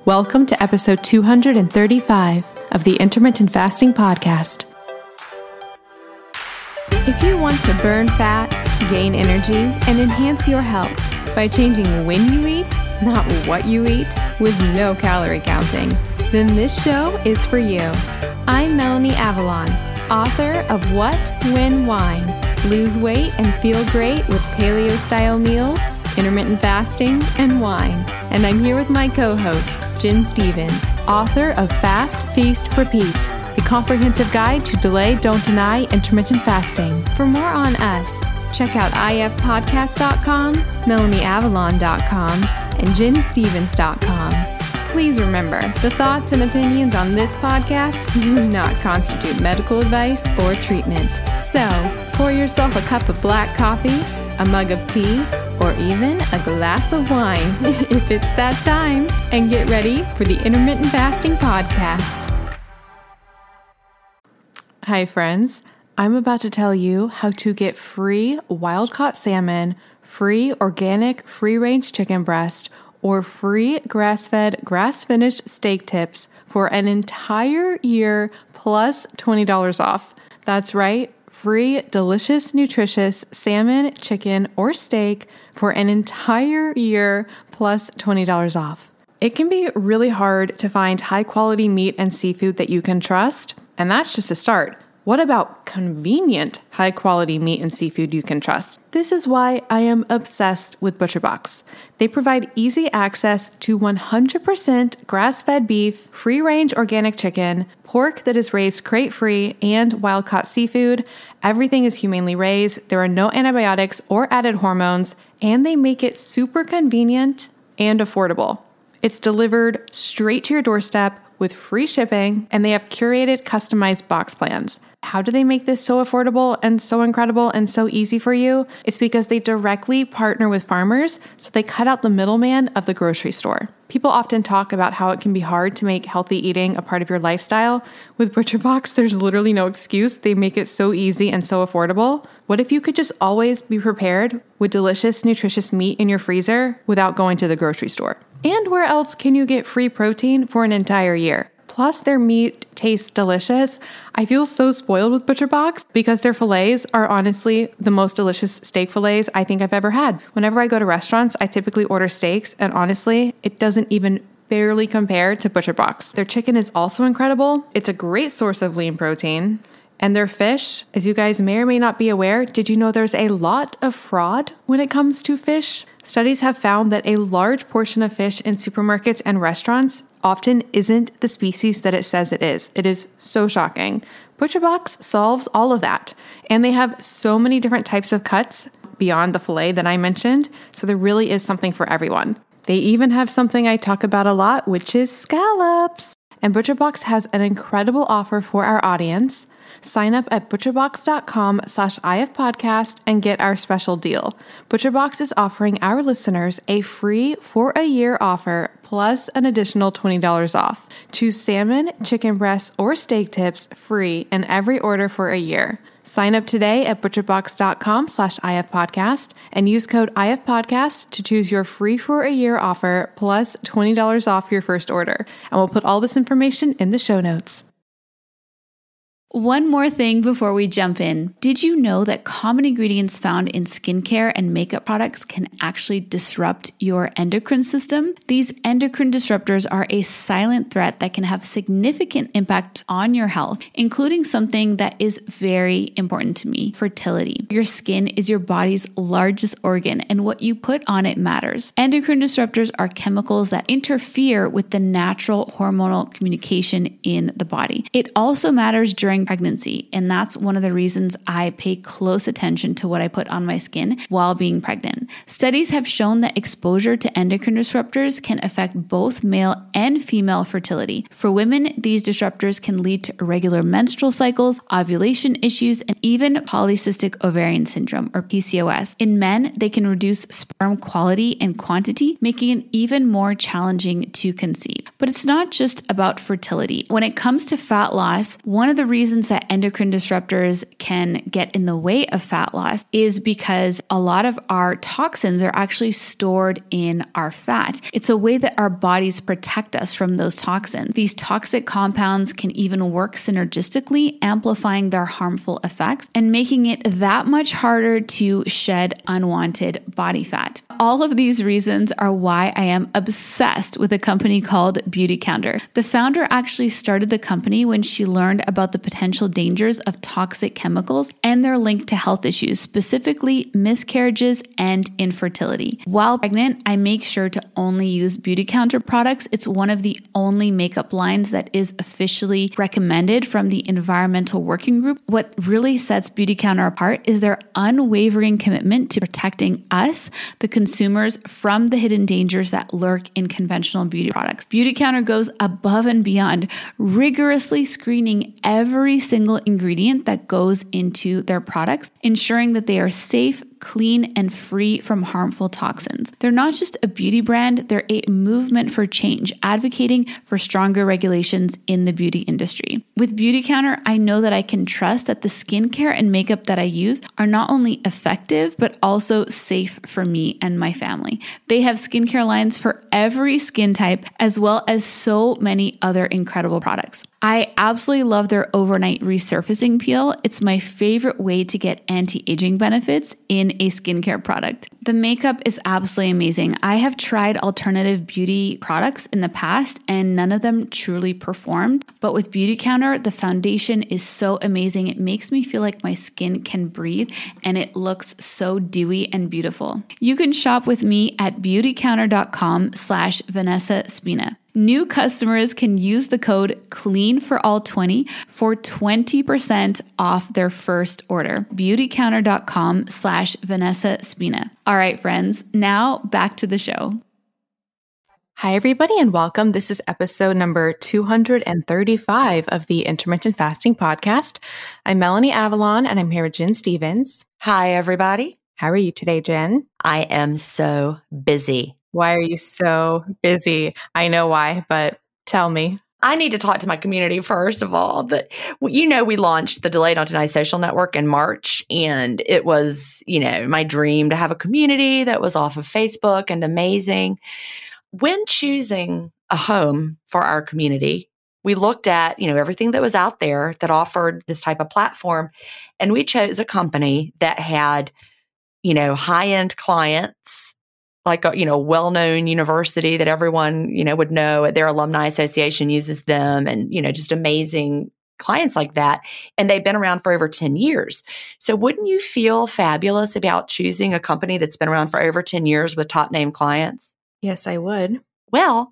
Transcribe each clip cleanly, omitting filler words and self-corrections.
Welcome to episode 235 of the Intermittent Fasting Podcast. If you want to burn fat, gain energy, and enhance your health by changing when you eat, not what you eat, with no calorie counting, then this show is for you. I'm Melanie Avalon, author of What, When, Wine, Lose Weight and Feel Great with Paleo-Style Meals, Intermittent Fasting, and Wine. And I'm here with my co-host, Jen Stevens, author of Fast, Feast, Repeat, the comprehensive guide to delay, don't deny intermittent fasting. For more on us, check out ifpodcast.com, melanieavalon.com, and jenstevens.com. Please remember, the thoughts and opinions on this podcast do not constitute medical advice or treatment. So, pour yourself a cup of black coffee, a mug of tea, or even a glass of wine if it's that time, and get ready for the Intermittent Fasting Podcast. Hi friends, I'm about to tell you how to get free wild-caught salmon, free organic free-range chicken breast, or free grass-fed, grass-finished steak tips for an entire year plus $20 off. That's right, free, delicious, nutritious salmon, chicken, or steak for an entire year plus $20 off. It can be really hard to find high-quality meat and seafood that you can trust, and that's just a start. What about convenient, high-quality meat and seafood you can trust? This is why I am obsessed with ButcherBox. They provide easy access to 100% grass-fed beef, free-range organic chicken, pork that is raised crate-free, and wild-caught seafood. Everything is humanely raised. There are no antibiotics or added hormones, and they make it super convenient and affordable. It's delivered straight to your doorstep with free shipping, and they have curated, customized box plans. How do they make this so affordable and so incredible and so easy for you? It's because they directly partner with farmers, so they cut out the middleman of the grocery store. People often talk about how it can be hard to make healthy eating a part of your lifestyle. With ButcherBox, there's literally no excuse. They make it so easy and so affordable. What if you could just always be prepared with delicious, nutritious meat in your freezer without going to the grocery store? And where else can you get free protein for an entire year? Plus, their meat tastes delicious. I feel so spoiled with ButcherBox because their fillets are honestly the most delicious steak fillets I think I've ever had. Whenever I go to restaurants, I typically order steaks, and honestly, it doesn't even barely compare to ButcherBox. Their chicken is also incredible. It's a great source of lean protein. And their fish, as you guys may or may not be aware, did you know there's a lot of fraud when it comes to fish? Studies have found that a large portion of fish in supermarkets and restaurants often isn't the species that it says it is. It is so shocking. ButcherBox solves all of that. And they have so many different types of cuts beyond the fillet that I mentioned, so there really is something for everyone. They even have something I talk about a lot, which is scallops. And ButcherBox has an incredible offer for our audience. Sign up at butcherbox.com/ifpodcast and get our special deal. ButcherBox is offering our listeners a free for-a-year offer plus an additional $20 off. Choose salmon, chicken breasts, or steak tips free in every order for a year. Sign up today at butcherbox.com/ifpodcast and use code ifpodcast to choose your free for-a-year offer plus $20 off your first order. And we'll put all this information in the show notes. One more thing before we jump in. Did you know that common ingredients found in skincare and makeup products can actually disrupt your endocrine system? These endocrine disruptors are a silent threat that can have significant impact on your health, including something that is very important to me, fertility. Your skin is your body's largest organ, and what you put on it matters. Endocrine disruptors are chemicals that interfere with the natural hormonal communication in the body. It also matters during pregnancy, and that's one of the reasons I pay close attention to what I put on my skin while being pregnant. Studies have shown that exposure to endocrine disruptors can affect both male and female fertility. For women, these disruptors can lead to irregular menstrual cycles, ovulation issues, and even polycystic ovarian syndrome, or PCOS. In men, they can reduce sperm quality and quantity, making it even more challenging to conceive. But it's not just about fertility. When it comes to fat loss, one of the reasons that endocrine disruptors can get in the way of fat loss is because a lot of our toxins are actually stored in our fat. It's a way that our bodies protect us from those toxins. These toxic compounds can even work synergistically, amplifying their harmful effects and making it that much harder to shed unwanted body fat. All of these reasons are why I am obsessed with a company called Beautycounter. The founder actually started the company when she learned about the potential dangers of toxic chemicals and their link to health issues, specifically miscarriages and infertility. While pregnant, I make sure to only use Beautycounter products. It's one of the only makeup lines that is officially recommended from the Environmental Working Group. What really sets Beautycounter apart is their unwavering commitment to protecting us, the consumers, from the hidden dangers that lurk in conventional beauty products. Beautycounter goes above and beyond, rigorously screening every single ingredient that goes into their products, ensuring that they are safe, clean, and free from harmful toxins. They're not just a beauty brand, they're a movement for change, advocating for stronger regulations in the beauty industry. With Beautycounter, I know that I can trust that the skincare and makeup that I use are not only effective, but also safe for me and my family. They have skincare lines for every skin type, as well as so many other incredible products. I absolutely love their overnight resurfacing peel. It's my favorite way to get anti-aging benefits in a skincare product. The makeup is absolutely amazing. I have tried alternative beauty products in the past and none of them truly performed. But with Beautycounter, the foundation is so amazing. It makes me feel like my skin can breathe and it looks so dewy and beautiful. You can shop with me at beautycounter.com/Vanessa Spina. New customers can use the code CLEANFORALL20 for 20% off their first order. Beautycounter.com/Vanessa Spina. All right, friends, now back to the show. Hi, everybody, and welcome. This is episode number 235 of the Intermittent Fasting Podcast. I'm Melanie Avalon, and I'm here with Jen Stevens. Hi, everybody. How are you today, Jen? I am so busy. Why are you so busy? I know why, but tell me. I need to talk to my community first of all. We launched the Delayed Not Denied Social Network in March, and it was, my dream to have a community that was off of Facebook and amazing. When choosing a home for our community, we looked at, everything that was out there that offered this type of platform, and we chose a company that had, high-end clients, like a well-known university that everyone would know. Their alumni association uses them, and just amazing clients like that. And they've been around for over 10 years. So wouldn't you feel fabulous about choosing a company that's been around for over 10 years with top name clients? Yes, I would. Well,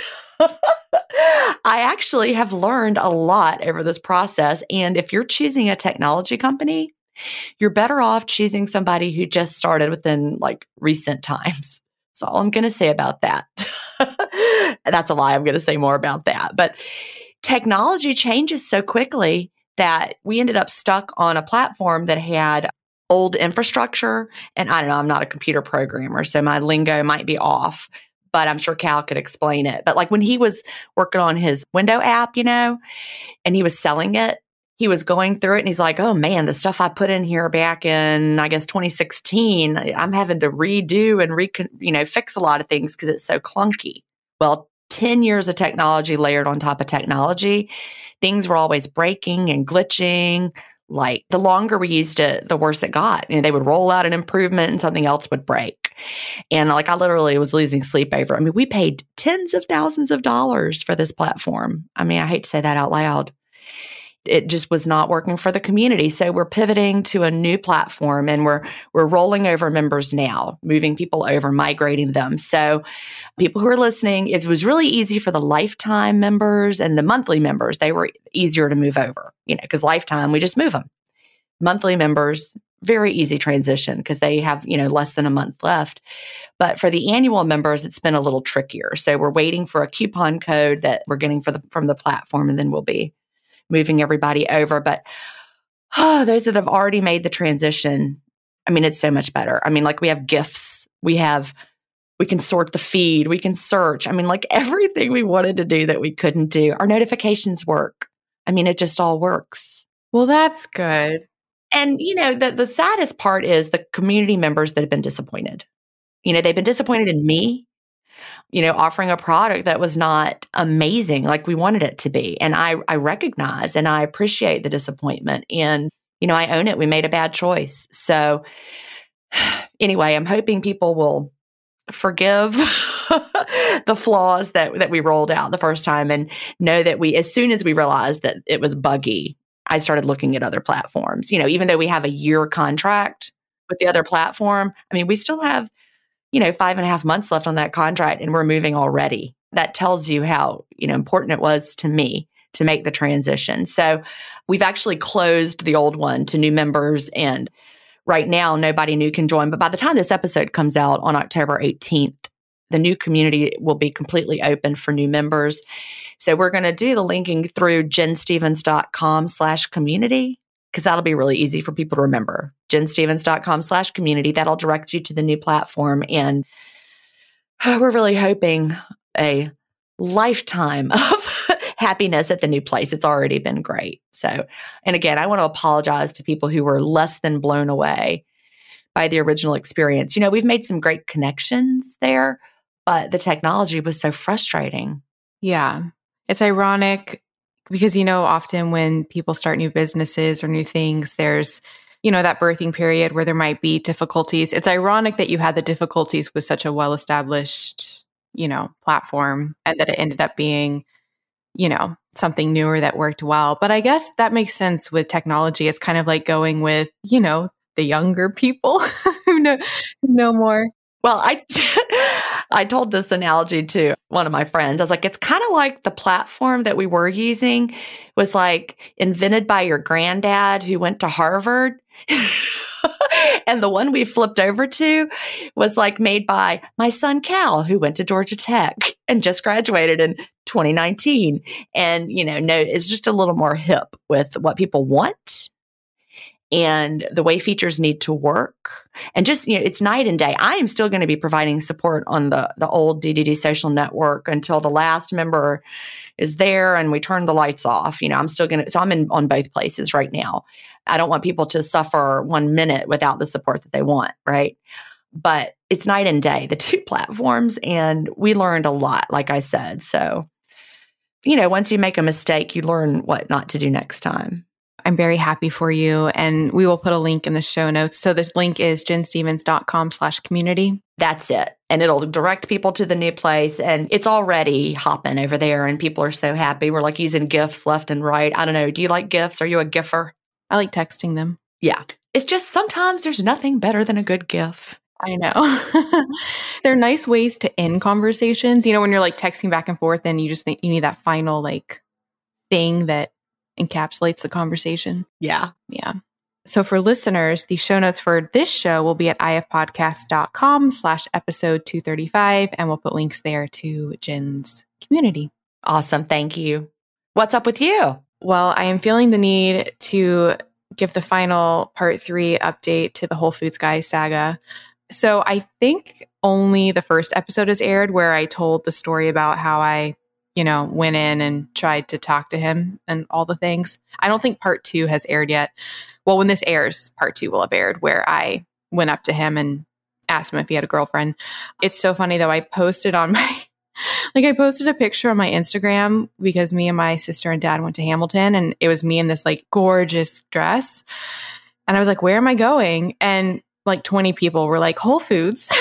I actually have learned a lot over this process. And if you're choosing a technology company, you're better off choosing somebody who just started within recent times. That's all I'm going to say about that. That's a lie. I'm going to say more about that. But technology changes so quickly that we ended up stuck on a platform that had old infrastructure. And I don't know, I'm not a computer programmer, so my lingo might be off, but I'm sure Cal could explain it. But when he was working on his window app, and he was selling it, he was going through it and he's like, oh man, the stuff I put in here back in, 2016, I'm having to redo and fix a lot of things because it's so clunky. Well, 10 years of technology layered on top of technology, things were always breaking and glitching. The longer we used it, the worse it got. They would roll out an improvement and something else would break. And I literally was losing sleep over. We paid tens of thousands of dollars for this platform. I hate to say that out loud. It just was not working for the community. So we're pivoting to a new platform, and we're rolling over members now, moving people over, migrating them. So people who are listening, it was really easy for the lifetime members and the monthly members. They were easier to move over, because lifetime, we just move them. Monthly members, very easy transition because they have, less than a month left. But for the annual members, it's been a little trickier. So we're waiting for a coupon code that we're getting from the platform, and then we'll be moving everybody over. But those that have already made the transition, it's so much better. We have gifts. We have We can sort the feed. We can search. I mean, like everything we wanted to do that we couldn't do. Our notifications work. I mean, it just all works. Well, that's good. And, the saddest part is the community members that have been disappointed. They've been disappointed in me, offering a product that was not amazing like we wanted it to be. And I recognize and I appreciate the disappointment. And, I own it. We made a bad choice. So anyway, I'm hoping people will forgive the flaws that we rolled out the first time and know that as soon as we realized that it was buggy, I started looking at other platforms. Even though we have a year contract with the other platform, I mean, we still have, 5.5 months left on that contract and we're moving already. That tells you how, important it was to me to make the transition. So we've actually closed the old one to new members, and right now nobody new can join. But by the time this episode comes out on October 18th, the new community will be completely open for new members. So we're going to do the linking through jenstevens.com/community, because that'll be really easy for people to remember. jenstevens.com/community. That'll direct you to the new platform. And we're really hoping a lifetime of happiness at the new place. It's already been great. So, and again, I want to apologize to people who were less than blown away by the original experience. We've made some great connections there, but the technology was so frustrating. Yeah. It's ironic because, often when people start new businesses or new things, there's, that birthing period where there might be difficulties. It's ironic that you had the difficulties with such a well-established, platform, and that it ended up being, something newer that worked well. But I guess that makes sense with technology. It's kind of like going with, the younger people who know more. Well, I told this analogy to one of my friends. I was like, it's kind of like the platform that we were using was like invented by your granddad who went to Harvard. And the one we flipped over to was like made by my son, Cal, who went to Georgia Tech and just graduated in 2019. And, it's just a little more hip with what people want and the way features need to work. And just, it's night and day. I am still going to be providing support on the old DDD social network until the last member is there and we turn the lights off. I'm still going to, so I'm on both places right now. I don't want people to suffer 1 minute without the support that they want, right? But it's night and day, the two platforms, and we learned a lot, like I said. So, once you make a mistake, you learn what not to do next time. I'm very happy for you. And we will put a link in the show notes. So the link is jenstevens.com/community. That's it. And it'll direct people to the new place. And it's already hopping over there. And people are so happy. We're like using GIFs left and right. I don't know. Do you like GIFs? Are you a GIFer? I like texting them. Yeah. It's just sometimes there's nothing better than a good GIF. I know. They're nice ways to end conversations. When you're like texting back and forth and you just think you need that final like thing that encapsulates the conversation. Yeah. Yeah. So for listeners, the show notes for this show will be at ifpodcast.com/episode 235. And we'll put links there to Jen's community. Awesome. Thank you. What's up with you? Well, I am feeling the need to give the final part 3 update to the Whole Foods Guy saga. So I think only the first episode has aired where I told the story about how I, went in and tried to talk to him and all the things. I don't think part 2 has aired yet. Well, when this airs, part 2 will have aired where I went up to him and asked him if he had a girlfriend. It's so funny though. I posted on my I posted a picture on my Instagram because me and my sister and dad went to Hamilton and it was me in this like gorgeous dress. And I was like, where am I going? And like 20 people were like, Whole Foods.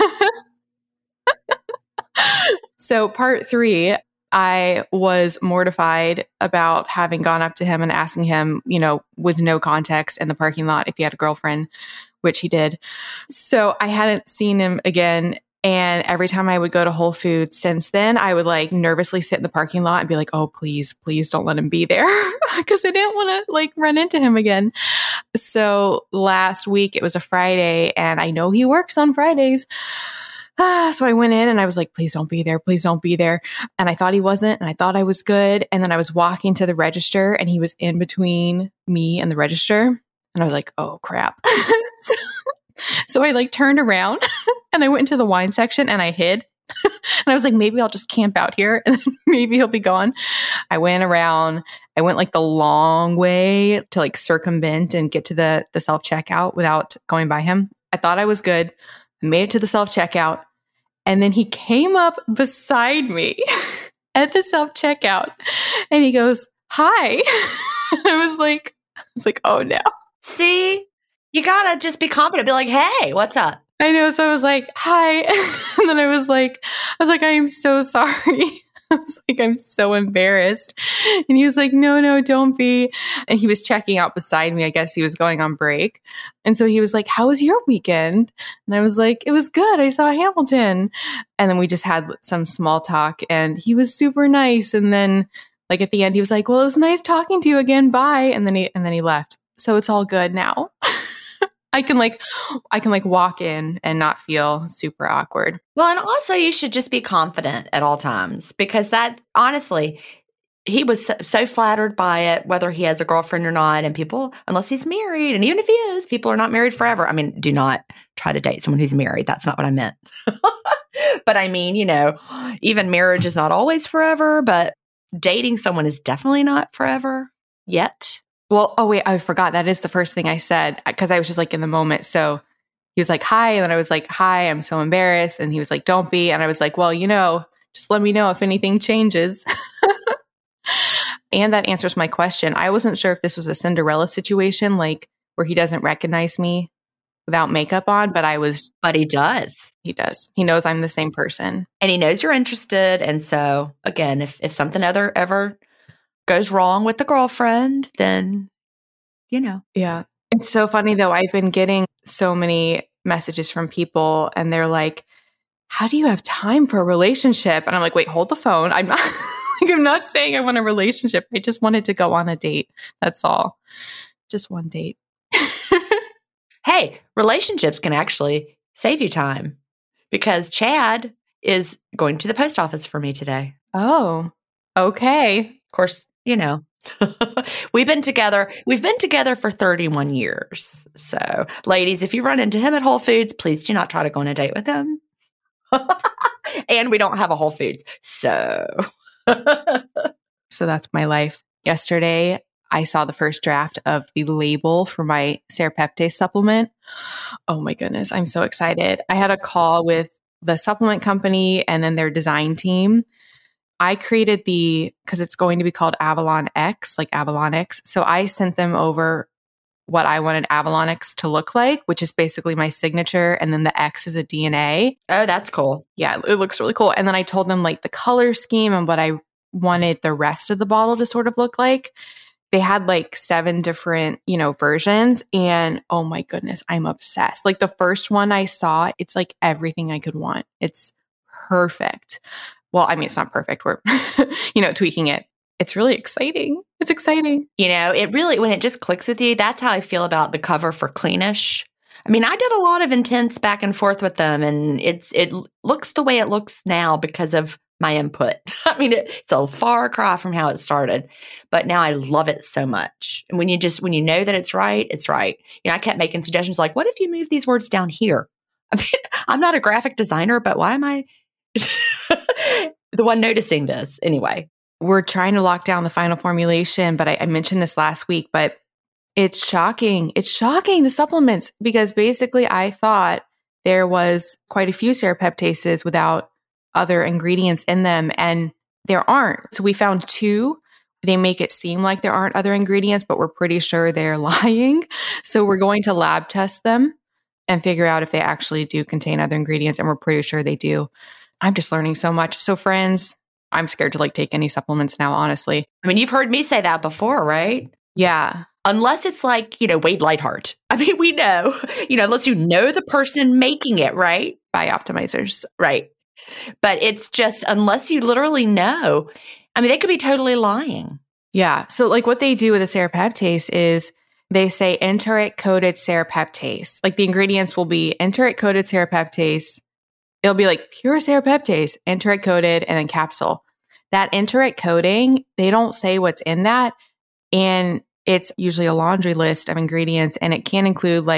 So part 3, I was mortified about having gone up to him and asking him, with no context in the parking lot if he had a girlfriend, which he did. So I hadn't seen him again. And every time I would go to Whole Foods since then, I would like nervously sit in the parking lot and be like, oh, please don't let him be there. Because I didn't want to like run into him again. So last week, it was a Friday and I know he works on Fridays. So I went in and I was like, please don't be there. Please don't be there. And I thought he wasn't. And I thought I was good. And then I was walking to the register and he was in between me and the register. And I was like, oh, crap. So I like turned around and I went into the wine section and I hid. And I was like, maybe I'll just camp out here and maybe he'll be gone. I went around. I went like the long way to like circumvent and get to the self-checkout without going by him. I thought I was good. I made it to the self-checkout. And then he came up beside me at the self-checkout and he goes, hi. I was like, oh no. See, you gotta just be confident. Be like, hey, what's up? I know. So I was like, hi. And then I was like, I am so sorry. I was like, I'm so embarrassed. And he was like, no, don't be. And he was checking out beside me. I guess he was going on break. And so he was like, how was your weekend? And I was like, it was good. I saw Hamilton. And then we just had some small talk and he was super nice. And then like at the end, he was like, well, it was nice talking to you again. Bye. And then he left. So it's all good now. I can walk in and not feel super awkward. Well, and also you should just be confident at all times because that honestly, he was so flattered by it, whether he has a girlfriend or not. And people, unless he's married, and even if he is, people are not married forever. I mean, do not try to date someone who's married. That's not what I meant. But I mean, even marriage is not always forever, but dating someone is definitely not forever yet. Well, oh wait, I forgot. That is the first thing I said because I was just like in the moment. So he was like, hi. And then I was like, hi, I'm so embarrassed. And he was like, don't be. And I was like, well, just let me know if anything changes. And that answers my question. I wasn't sure if this was a Cinderella situation, like where he doesn't recognize me without makeup on, but he does. He does. He knows I'm the same person. And he knows you're interested. And so again, if something ever goes wrong with the girlfriend, then, Yeah. It's so funny though. I've been getting so many messages from people and they're like, how do you have time for a relationship? And I'm like, wait, hold the phone. I'm not saying I want a relationship. I just wanted to go on a date. That's all. Just one date. Hey, relationships can actually save you time because Chad is going to the post office for me today. Oh, okay. Of course, we've been together for 31 years. So, ladies, if you run into him at Whole Foods, please do not try to go on a date with him. And we don't have a Whole Foods. So that's my life. Yesterday, I saw the first draft of the label for my Serapeptase supplement. Oh my goodness, I'm so excited. I had a call with the supplement company and then their design team. I created because it's going to be called Avalon X, like Avalon X. So I sent them over what I wanted Avalon X to look like, which is basically my signature. And then the X is a DNA. Oh, that's cool. Yeah, it looks really cool. And then I told them like the color scheme and what I wanted the rest of the bottle to sort of look like. They had like 7 different, versions. And oh my goodness, I'm obsessed. Like the first one I saw, it's like everything I could want. It's perfect. Well, I mean, it's not perfect. We're, tweaking it. It's really exciting. It's exciting. It really, when it just clicks with you, that's how I feel about the cover for Cleanish. I mean, I did a lot of intense back and forth with them, and it looks the way it looks now because of my input. I mean, it's a far cry from how it started, but now I love it so much. And when you know that it's right, it's right. I kept making suggestions like, what if you move these words down here? I mean, I'm not a graphic designer, but why am I the one noticing this anyway? We're trying to lock down the final formulation, but I mentioned this last week, but it's shocking. It's shocking, the supplements, because basically I thought there was quite a few serapeptases without other ingredients in them, and there aren't. So we found 2. They make it seem like there aren't other ingredients, but we're pretty sure they're lying. So we're going to lab test them and figure out if they actually do contain other ingredients, and we're pretty sure they do. I'm just learning so much. So friends, I'm scared to take any supplements now, honestly. I mean, you've heard me say that before, right? Yeah. Unless it's like, Wade Lightheart. I mean, we know, unless you know the person making it, right? Bioptimizers. Right. But it's just, unless you literally know, I mean, they could be totally lying. Yeah. So what they do with a serapeptase is they say enteric-coated serapeptase. The ingredients will be enteric-coated serapeptase. It'll be pure serapeptase, enteric-coated, and then capsule. That enteric coating, they don't say what's in that. And it's usually a laundry list of ingredients, and it can include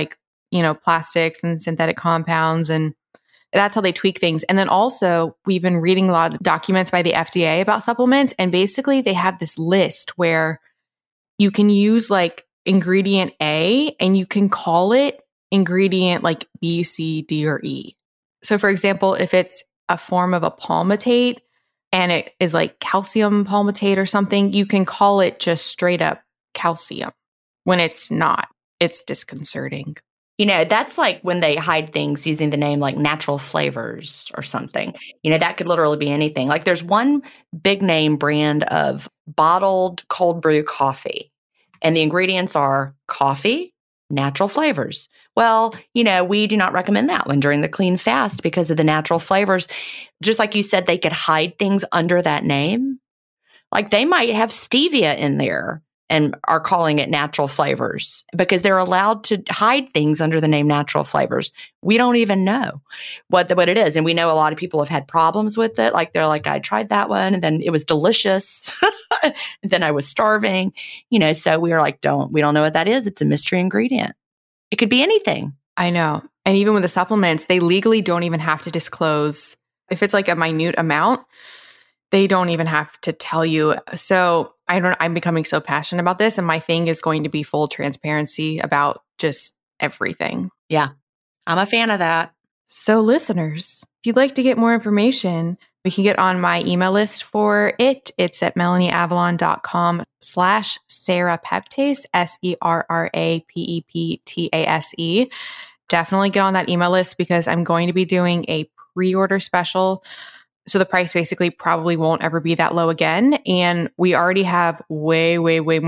plastics and synthetic compounds, and that's how they tweak things. And then also, we've been reading a lot of documents by the FDA about supplements, and basically they have this list where you can use like ingredient A and you can call it ingredient like B, C, D, or E. So for example, if it's a form of a palmitate and it is like calcium palmitate or something, you can call it just straight up calcium when it's not. It's disconcerting. That's like when they hide things using the name like natural flavors or something. That could literally be anything. Like there's one big name brand of bottled cold brew coffee, and the ingredients are coffee, natural flavors. Well, we do not recommend that one during the clean fast because of the natural flavors. Just like you said, they could hide things under that name. Like they might have stevia in there and are calling it natural flavors because they're allowed to hide things under the name natural flavors. We don't even know what it is. And we know a lot of people have had problems with it. Like they're like, I tried that one and then it was delicious. And then I was starving, so we were like, we don't know what that is. It's a mystery ingredient. It could be anything. I know. And even with the supplements, they legally don't even have to disclose. If it's like a minute amount, they don't even have to tell you. So I'm becoming so passionate about this, and my thing is going to be full transparency about just everything. Yeah, I'm a fan of that. So listeners, if you'd like to get more information, we can get on my email list for it. It's at melanieavalon.com/serapeptase, SERRAPEPTASE. Definitely get on that email list because I'm going to be doing a pre-order special. So the price basically probably won't ever be that low again. And we already have way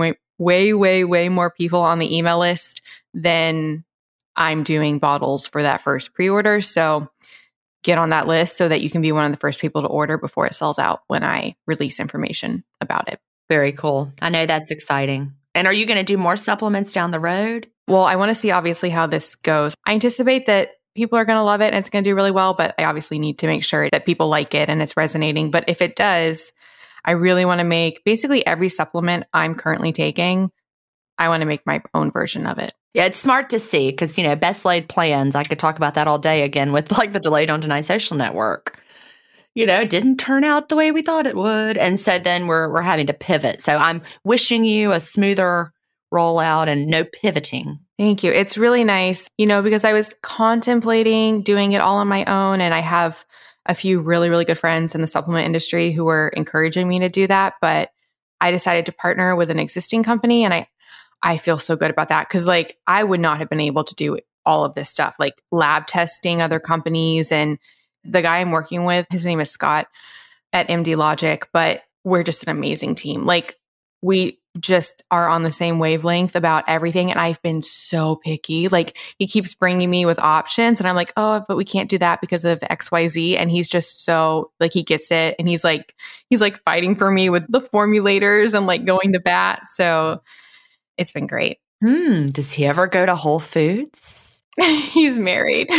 more people on the email list than I'm doing bottles for that first pre-order. So get on that list so that you can be one of the first people to order before it sells out when I release information about it. Very cool. I know that's exciting. And are you going to do more supplements down the road? Well, I want to see obviously how this goes. I anticipate that people are going to love it and it's going to do really well, but I obviously need to make sure that people like it and it's resonating. But if it does, I really want to make basically every supplement I'm currently taking, I want to make my own version of it. Yeah, it's smart to see because, best laid plans. I could talk about that all day again with like the Delay Don't Deny social network. It didn't turn out the way we thought it would. And so then we're having to pivot. So I'm wishing you a smoother rollout and no pivoting. Thank you. It's really nice, because I was contemplating doing it all on my own, and I have a few really, really good friends in the supplement industry who were encouraging me to do that. But I decided to partner with an existing company, and I feel so good about that because like I would not have been able to do all of this stuff, like lab testing other companies. And the guy I'm working with, his name is Scott at MD Logic, but we're just an amazing team. Like we just are on the same wavelength about everything. And I've been so picky. Like he keeps bringing me with options and I'm like, oh, but we can't do that because of XYZ. And he's just so like, he gets it. And he's like fighting for me with the formulators and like going to bat. So it's been great. Does he ever go to Whole Foods? He's married.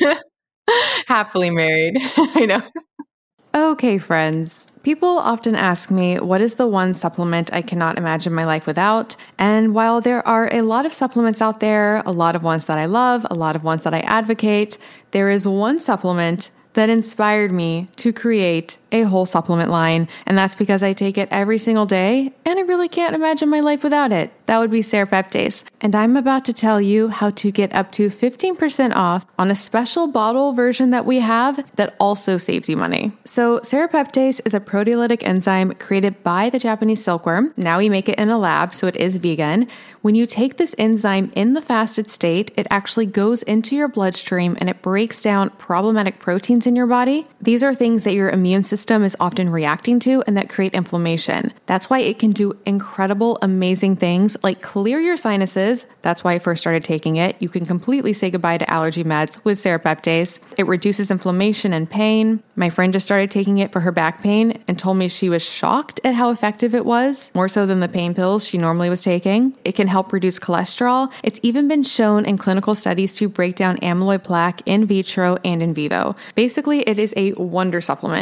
Happily married. I know. Okay, friends. People often ask me, what is the one supplement I cannot imagine my life without? And while there are a lot of supplements out there, a lot of ones that I love, a lot of ones that I advocate, there is one supplement that inspired me to create a whole supplement line. And that's because I take it every single day and I really can't imagine my life without it. That would be Serapeptase. And I'm about to tell you how to get up to 15% off on a special bottle version that we have that also saves you money. So Serapeptase is a proteolytic enzyme created by the Japanese silkworm. Now we make it in a lab, so it is vegan. When you take this enzyme in the fasted state, it actually goes into your bloodstream and it breaks down problematic proteins in your body. These are things that your immune system is often reacting to and that create inflammation. That's why it can do incredible, amazing things like clear your sinuses. That's why I first started taking it. You can completely say goodbye to allergy meds with Serapeptase. It reduces inflammation and pain. My friend just started taking it for her back pain and told me she was shocked at how effective it was, more so than the pain pills she normally was taking. It can help reduce cholesterol. It's even been shown in clinical studies to break down amyloid plaque in vitro and in vivo. Basically, it is a wonder supplement. And what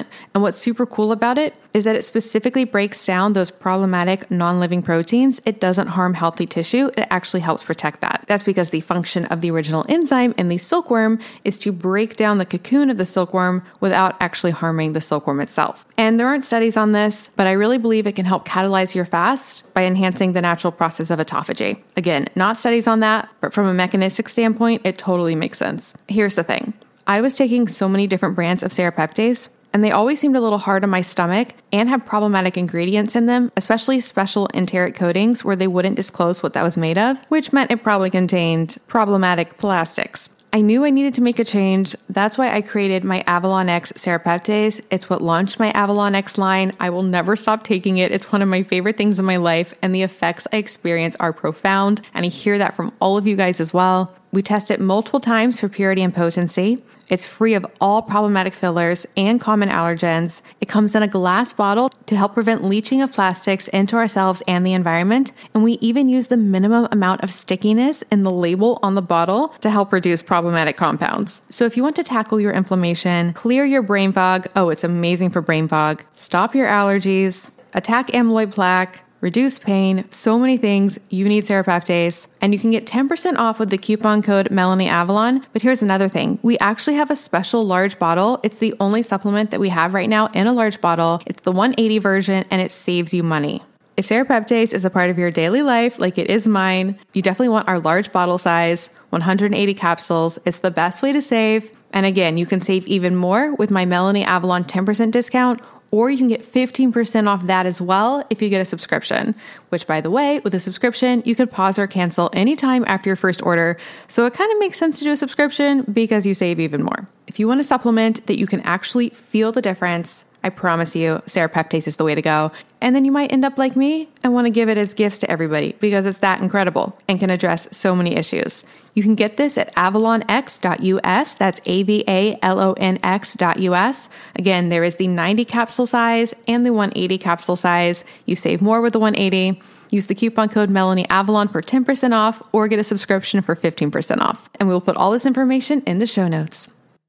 what's super cool about it is that it specifically breaks down those problematic non-living proteins. It doesn't harm healthy tissue. It actually helps protect that. That's because the function of the original enzyme in the silkworm is to break down the cocoon of the silkworm without actually harming the silkworm itself. And there aren't studies on this, but I really believe it can help catalyze your fast by enhancing the natural process of autophagy. Again, not studies on that, but from a mechanistic standpoint, it totally makes sense. Here's the thing. I was taking so many different brands of serapeptase, and they always seemed a little hard on my stomach and had problematic ingredients in them, especially special enteric coatings where they wouldn't disclose what that was made of, which meant it probably contained problematic plastics. I knew I needed to make a change. That's why I created my Avalon X serapeptase. It's what launched my Avalon X line. I will never stop taking it. It's one of my favorite things in my life, and the effects I experience are profound, and I hear that from all of you guys as well. We test it multiple times for purity and potency. It's free of all problematic fillers and common allergens. It comes in a glass bottle to help prevent leaching of plastics into ourselves and the environment. And we even use the minimum amount of stickiness in the label on the bottle to help reduce problematic compounds. So if you want to tackle your inflammation, clear your brain fog, it's amazing for brain fog, stop your allergies, attack amyloid plaque, reduce pain, so many things, you need serapeptase. And you can get 10% off with the coupon code MelanieAvalon. But here's another thing. We actually have a special large bottle. It's the only supplement that we have right now in a large bottle. It's the 180 version, and it saves you money. If serapeptase is a part of your daily life, like it is mine, you definitely want our large bottle size, 180 capsules. It's the best way to save. And again, you can save even more with my Melanie Avalon 10% discount, or you can get 15% off that as well if you get a subscription, which, by the way, with a subscription, you could pause or cancel anytime after your first order. So it kind of makes sense to do a subscription because you save even more. If you want a supplement that you can actually feel the difference, I promise you, serapeptase is the way to go. And then you might end up like me and want to give it as gifts to everybody because it's that incredible and can address so many issues. You can get this at avalonx.us. That's AVALONX.us. Again, there is the 90 capsule size and the 180 capsule size. You save more with the 180. Use the coupon code MelanieAvalon for 10% off or get a subscription for 15% off. And we'll put all this information in the show notes.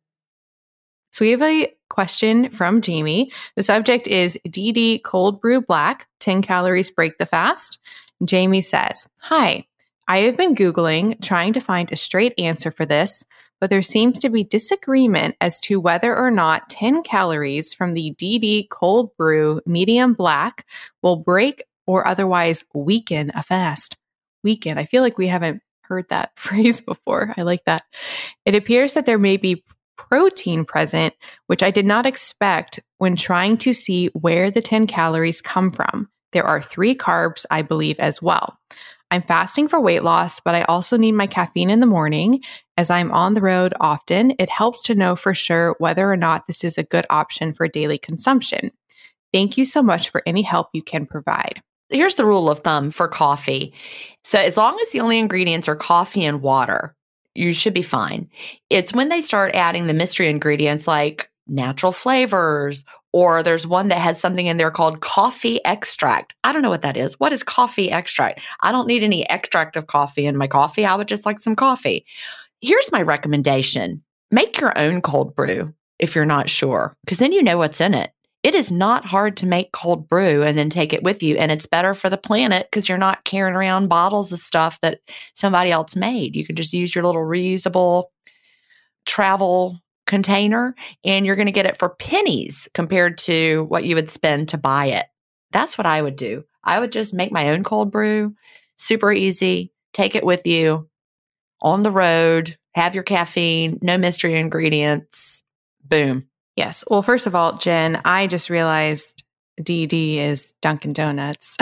So we have a question from Jamie. The subject is DD Cold Brew Black, 10 calories break the fast. Jamie says, "Hi, I have been Googling trying to find a straight answer for this, but there seems to be disagreement as to whether or not 10 calories from the DD Cold Brew Medium Black will break or otherwise weaken a fast." Weaken. I feel like we haven't heard that phrase before. I like that. It appears that there may be protein present, which I did not expect when trying to see where the 10 calories come from. There are 3 carbs, I believe, as well. I'm fasting for weight loss, but I also need my caffeine in the morning. As I'm on the road often, it helps to know for sure whether or not this is a good option for daily consumption. Thank you so much for any help you can provide. Here's the rule of thumb for coffee. So as long as the only ingredients are coffee and water, you should be fine. It's when they start adding the mystery ingredients like natural flavors, or there's one that has something in there called coffee extract. I don't know what that is. What is coffee extract? I don't need any extract of coffee in my coffee. I would just like some coffee. Here's my recommendation. Make your own cold brew if you're not sure, because then you know what's in it. It is not hard to make cold brew and then take it with you. And it's better for the planet because you're not carrying around bottles of stuff that somebody else made. You can just use your little reusable travel container and you're going to get it for pennies compared to what you would spend to buy it. That's what I would do. I would just make my own cold brew, super easy, take it with you on the road, have your caffeine, no mystery ingredients, boom. Yes. Well, first of all, Jen, I just realized DD is Dunkin' Donuts.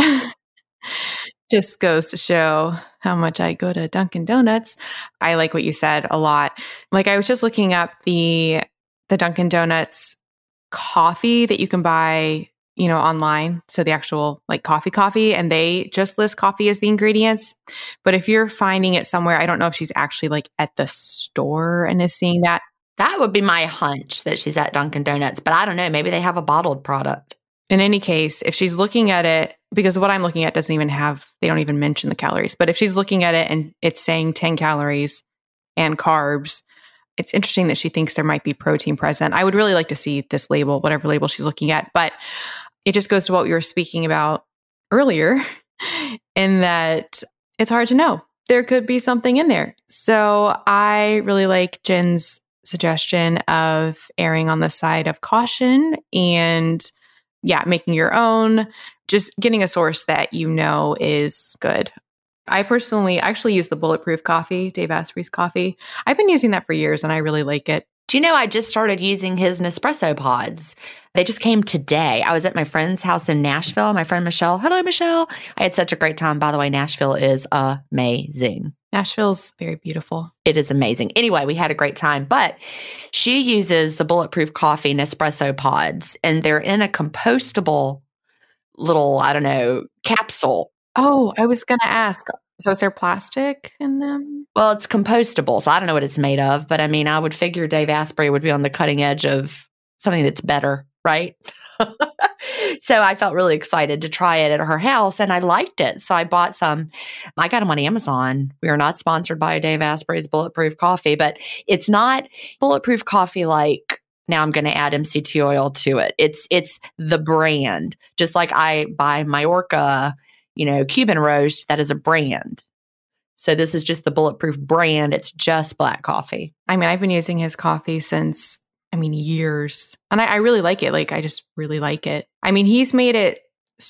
Just goes to show how much I go to Dunkin' Donuts. I like what you said a lot. Like I was just looking up the Dunkin' Donuts coffee that you can buy, online. So the actual like coffee, and they just list coffee as the ingredients. But if you're finding it somewhere, I don't know if she's actually like at the store and is seeing that. That would be my hunch that she's at Dunkin' Donuts, but I don't know. Maybe they have a bottled product. In any case, if she's looking at it, because what I'm looking at they don't even mention the calories. But if she's looking at it and it's saying 10 calories and carbs, it's interesting that she thinks there might be protein present. I would really like to see this label, whatever label she's looking at, but it just goes to what we were speaking about earlier in that it's hard to know. There could be something in there. So I really like Jen's suggestion of erring on the side of caution and making your own, just getting a source that you know is good. I personally actually use the Bulletproof coffee, Dave Asprey's coffee. I've been using that for years and I really like it. Do you know, I just started using his Nespresso pods. They just came today. I was at my friend's house in Nashville, my friend Michelle. Hello, Michelle. I had such a great time. By the way, Nashville is amazing. Nashville's very beautiful. It is amazing. Anyway, we had a great time, but she uses the Bulletproof coffee Nespresso pods, and they're in a compostable little, capsule. Oh, I was going to ask. So is there plastic in them? Well, it's compostable, so I don't know what it's made of, but I would figure Dave Asprey would be on the cutting edge of something that's better, right? So I felt really excited to try it at her house, and I liked it. So I bought some. I got them on Amazon. We are not sponsored by Dave Asprey's Bulletproof coffee, but it's not Bulletproof coffee like, now I'm going to add MCT oil to it. It's the brand, just like I buy Majorca, Cuban roast, that is a brand. So this is just the Bulletproof brand. It's just black coffee. I've been using his coffee since, years. And I really like it. I just really like it. He's made it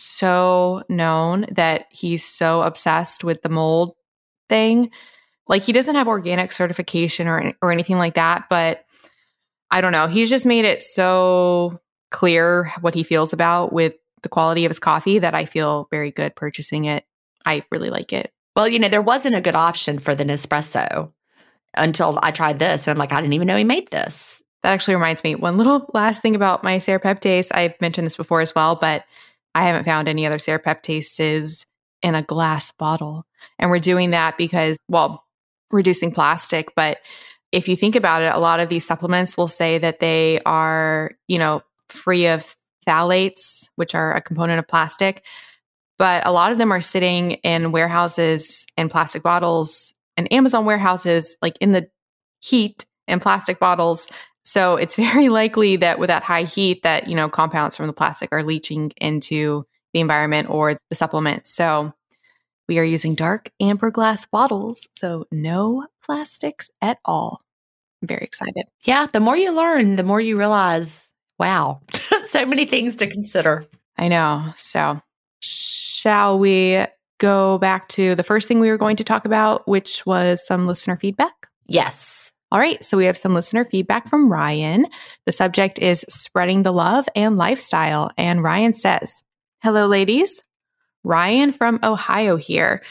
so known that he's so obsessed with the mold thing. He doesn't have organic certification or anything like that, but I don't know. He's just made it so clear what he feels about with the quality of his coffee that I feel very good purchasing it. I really like it. Well, there wasn't a good option for the Nespresso until I tried this. And I'm like, I didn't even know he made this. That actually reminds me, one little last thing about my serapeptase. I've mentioned this before as well, but I haven't found any other serapeptases in a glass bottle. And we're doing that because, reducing plastic. But if you think about it, a lot of these supplements will say that they are, free of phthalates, which are a component of plastic. But a lot of them are sitting in warehouses in plastic bottles and Amazon warehouses, in the heat in plastic bottles. So it's very likely that with that high heat that, compounds from the plastic are leaching into the environment or the supplement. So we are using dark amber glass bottles. So no plastics at all. I'm very excited. Yeah. The more you learn, the more you realize, wow, so many things to consider. I know. So shall we go back to the first thing we were going to talk about, which was some listener feedback? Yes. All right. So we have some listener feedback from Ryan. The subject is spreading the love and lifestyle. And Ryan says, hello, ladies. Ryan from Ohio here.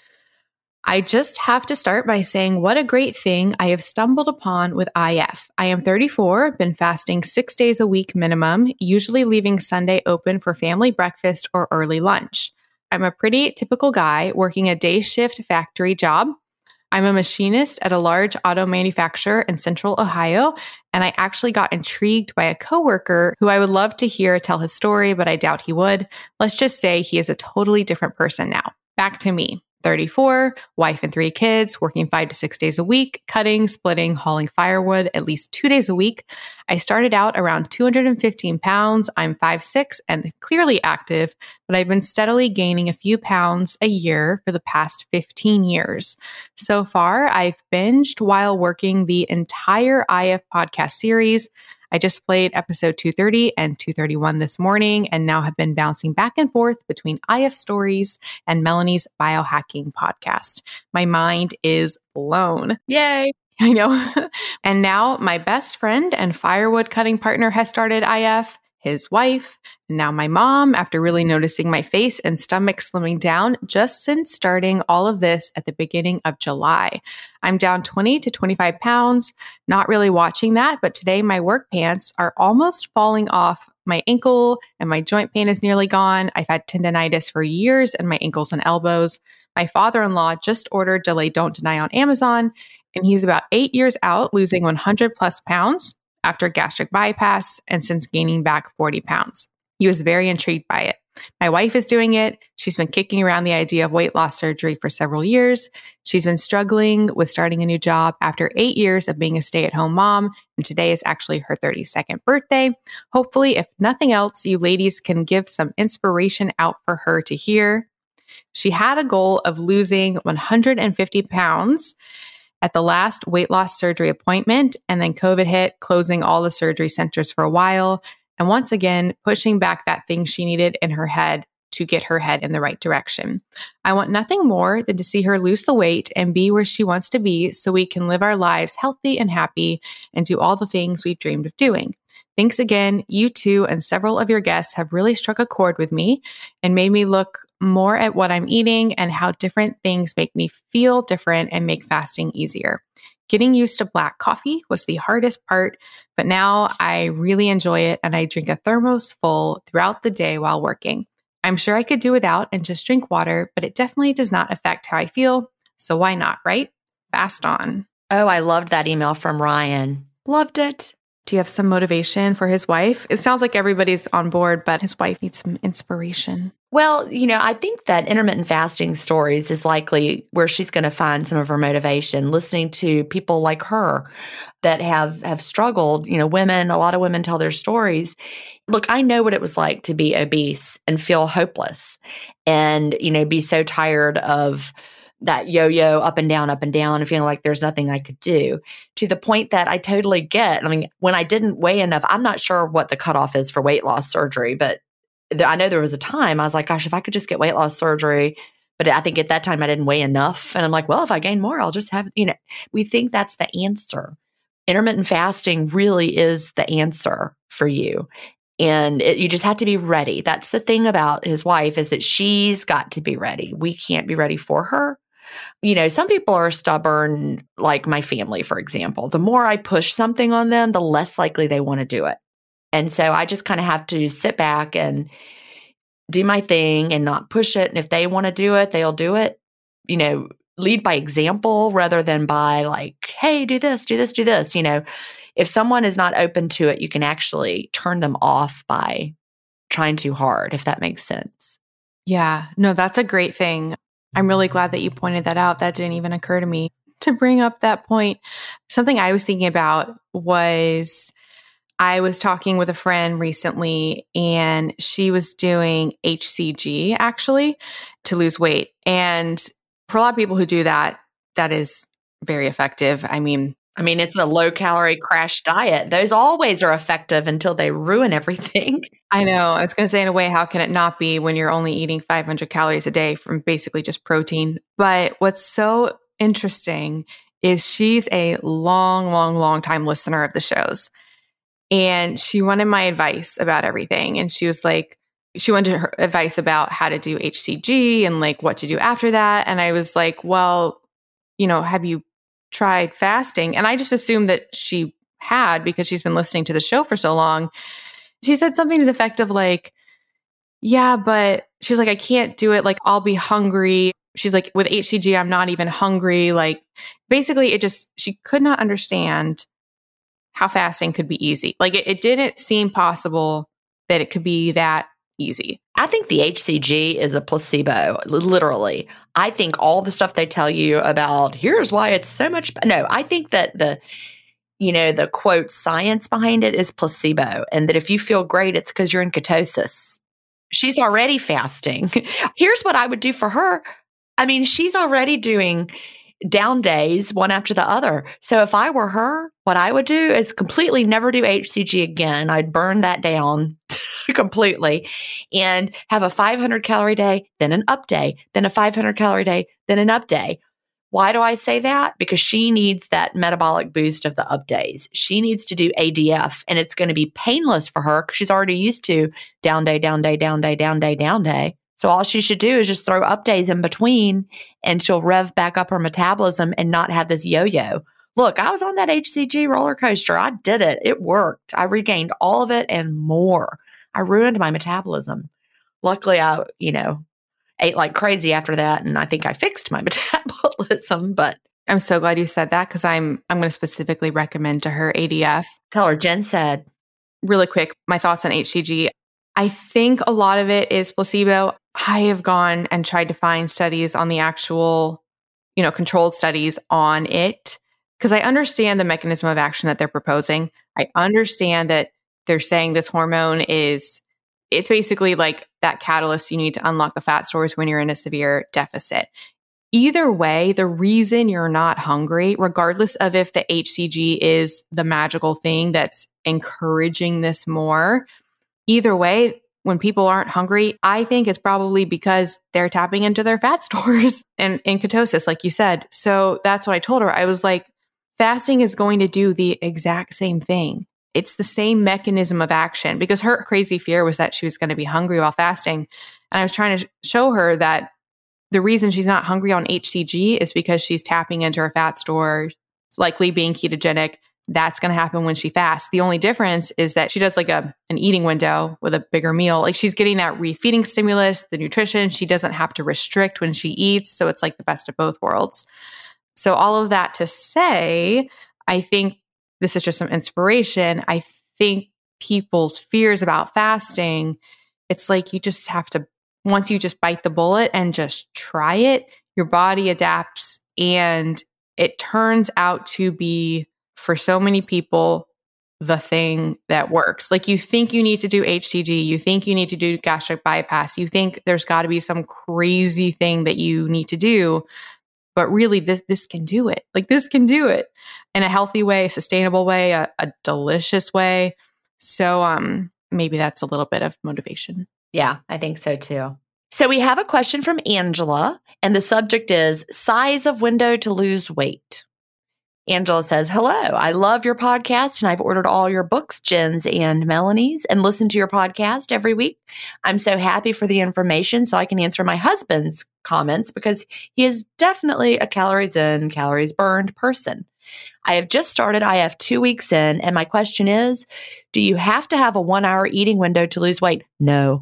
I just have to start by saying what a great thing I have stumbled upon with IF. I am 34, been fasting 6 days a week minimum, usually leaving Sunday open for family breakfast or early lunch. I'm a pretty typical guy working a day shift factory job. I'm a machinist at a large auto manufacturer in Central Ohio, and I actually got intrigued by a coworker who I would love to hear tell his story, but I doubt he would. Let's just say he is a totally different person now. Back to me. 34, wife and 3 kids, working 5 to 6 days a week, cutting, splitting, hauling firewood at least 2 days a week. I started out around 215 pounds. I'm 5'6" and clearly active, but I've been steadily gaining a few pounds a year for the past 15 years. So far, I've binged while working the entire IF podcast series. I just played episode 230 and 231 this morning and now have been bouncing back and forth between IF stories and Melanie's biohacking podcast. My mind is blown. Yay. I know. And now my best friend and firewood cutting partner has started IF, his wife, and now my mom, after really noticing my face and stomach slimming down just since starting all of this at the beginning of July. I'm down 20 to 25 pounds, not really watching that, but today my work pants are almost falling off my ankle and my joint pain is nearly gone. I've had tendonitis for years in my ankles and elbows. My father-in-law just ordered Delay Don't Deny on Amazon, and he's about 8 years out, losing 100 plus pounds after gastric bypass and since gaining back 40 pounds. He was very intrigued by it. My wife is doing it. She's been kicking around the idea of weight loss surgery for several years. She's been struggling with starting a new job after 8 years of being a stay-at-home mom, and today is actually her 32nd birthday. Hopefully, if nothing else, you ladies can give some inspiration out for her to hear. She had a goal of losing 150 pounds at the last weight loss surgery appointment, and then COVID hit, closing all the surgery centers for a while, and once again, pushing back that thing she needed in her head to get her head in the right direction. I want nothing more than to see her lose the weight and be where she wants to be so we can live our lives healthy and happy and do all the things we've dreamed of doing. Thanks again. You two and several of your guests have really struck a chord with me and made me look more at what I'm eating and how different things make me feel different and make fasting easier. Getting used to black coffee was the hardest part, but now I really enjoy it and I drink a thermos full throughout the day while working. I'm sure I could do without and just drink water, but it definitely does not affect how I feel. So why not, right? Fast on. Oh, I loved that email from Ryan. Loved it. Do you have some motivation for his wife? It sounds like everybody's on board, but his wife needs some inspiration. Well, I think that intermittent fasting stories is likely where she's going to find some of her motivation, listening to people like her that have struggled. A lot of women tell their stories. Look, I know what it was like to be obese and feel hopeless and, be so tired of that yo-yo up and down and feeling like there's nothing I could do, to the point that I totally get. I mean, when I didn't weigh enough, I'm not sure what the cutoff is for weight loss surgery, but I know there was a time I was like, gosh, if I could just get weight loss surgery. But I think at that time I didn't weigh enough. And I'm like, well, if I gain more, I'll just have, we think that's the answer. Intermittent fasting really is the answer for you. And you just have to be ready. That's the thing about his wife, is that she's got to be ready. We can't be ready for her. Some people are stubborn, like my family, for example. The more I push something on them, the less likely they want to do it. And so I just kind of have to sit back and do my thing and not push it. And if they want to do it, they'll do it. Lead by example rather than by like, hey, do this, do this, do this. If someone is not open to it, you can actually turn them off by trying too hard, if that makes sense. Yeah, no, that's a great thing. I'm really glad that you pointed that out. That didn't even occur to me to bring up that point. Something I was thinking about was I was talking with a friend recently and she was doing HCG actually to lose weight. And for a lot of people who do that, that is very effective. I mean, it's a low-calorie crash diet. Those always are effective until they ruin everything. I know. I was going to say, in a way, how can it not be when you're only eating 500 calories a day from basically just protein? But what's so interesting is she's a long time listener of the shows. And she wanted my advice about everything. And she was like, she wanted her advice about how to do HCG and like what to do after that. And I was like, well, have you tried fasting? And I just assumed that she had because she's been listening to the show for so long. She said something to the effect of like, yeah, but she's like, I can't do it. Like, I'll be hungry. She's like, with HCG, I'm not even hungry. Like, basically, she could not understand how fasting could be easy. Like, it didn't seem possible that it could be that easy. I think the HCG is a placebo, literally. I think all the stuff they tell you about, here's why it's so much. No, I think that the quote science behind it is placebo. And that if you feel great, it's because you're in ketosis. She's already fasting. Here's what I would do for her. She's already doing down days one after the other. So if I were her, what I would do is completely never do HCG again. I'd burn that down completely and have a 500 calorie day, then an up day, then a 500 calorie day, then an up day. Why do I say that? Because she needs that metabolic boost of the up days. She needs to do ADF, and it's going to be painless for her because she's already used to down day, down day, down day, down day, down day. So all she should do is just throw up days in between, and she'll rev back up her metabolism and not have this yo-yo. Look, I was on that HCG roller coaster. I did it. It worked. I regained all of it and more. I ruined my metabolism. Luckily, I, ate like crazy after that, and I think I fixed my metabolism. But I'm so glad you said that because I'm going to specifically recommend to her ADF. Tell her Jen said. Really quick, my thoughts on HCG. I think a lot of it is placebo. I have gone and tried to find studies on the actual, controlled studies on it, because I understand the mechanism of action that they're proposing. I understand that they're saying this hormone it's basically like that catalyst you need to unlock the fat stores when you're in a severe deficit. Either way, the reason you're not hungry, regardless of if the HCG is the magical thing that's encouraging this more, either way, when people aren't hungry, I think it's probably because they're tapping into their fat stores and in ketosis, like you said. So that's what I told her. I was like, fasting is going to do the exact same thing. It's the same mechanism of action, because her crazy fear was that she was going to be hungry while fasting. And I was trying to show her that the reason she's not hungry on HCG is because she's tapping into her fat stores, likely being ketogenic. That's going to happen when she fasts. The only difference is that she does like an eating window with a bigger meal. Like she's getting that refeeding stimulus, the nutrition. She doesn't have to restrict when she eats. So it's like the best of both worlds. So all of that to say, I think this is just some inspiration. I think people's fears about fasting, it's like you just have to, once you just bite the bullet and just try it, your body adapts, and it turns out to be, for so many people, the thing that works. Like you think you need to do HCG, you think you need to do gastric bypass, you think there's got to be some crazy thing that you need to do, but really this can do it. Like this can do it in a healthy way, a sustainable way, a delicious way. So maybe that's a little bit of motivation. Yeah, I think so too. So we have a question from Angela, and the subject is size of window to lose weight. Angela says, hello, I love your podcast, and I've ordered all your books, Jen's and Melanie's, and listened to your podcast every week. I'm so happy for the information so I can answer my husband's comments, because he is definitely a calories in, calories burned person. I have just started IF 2 weeks in, and my question is, do you have to have a 1 hour eating window to lose weight? No.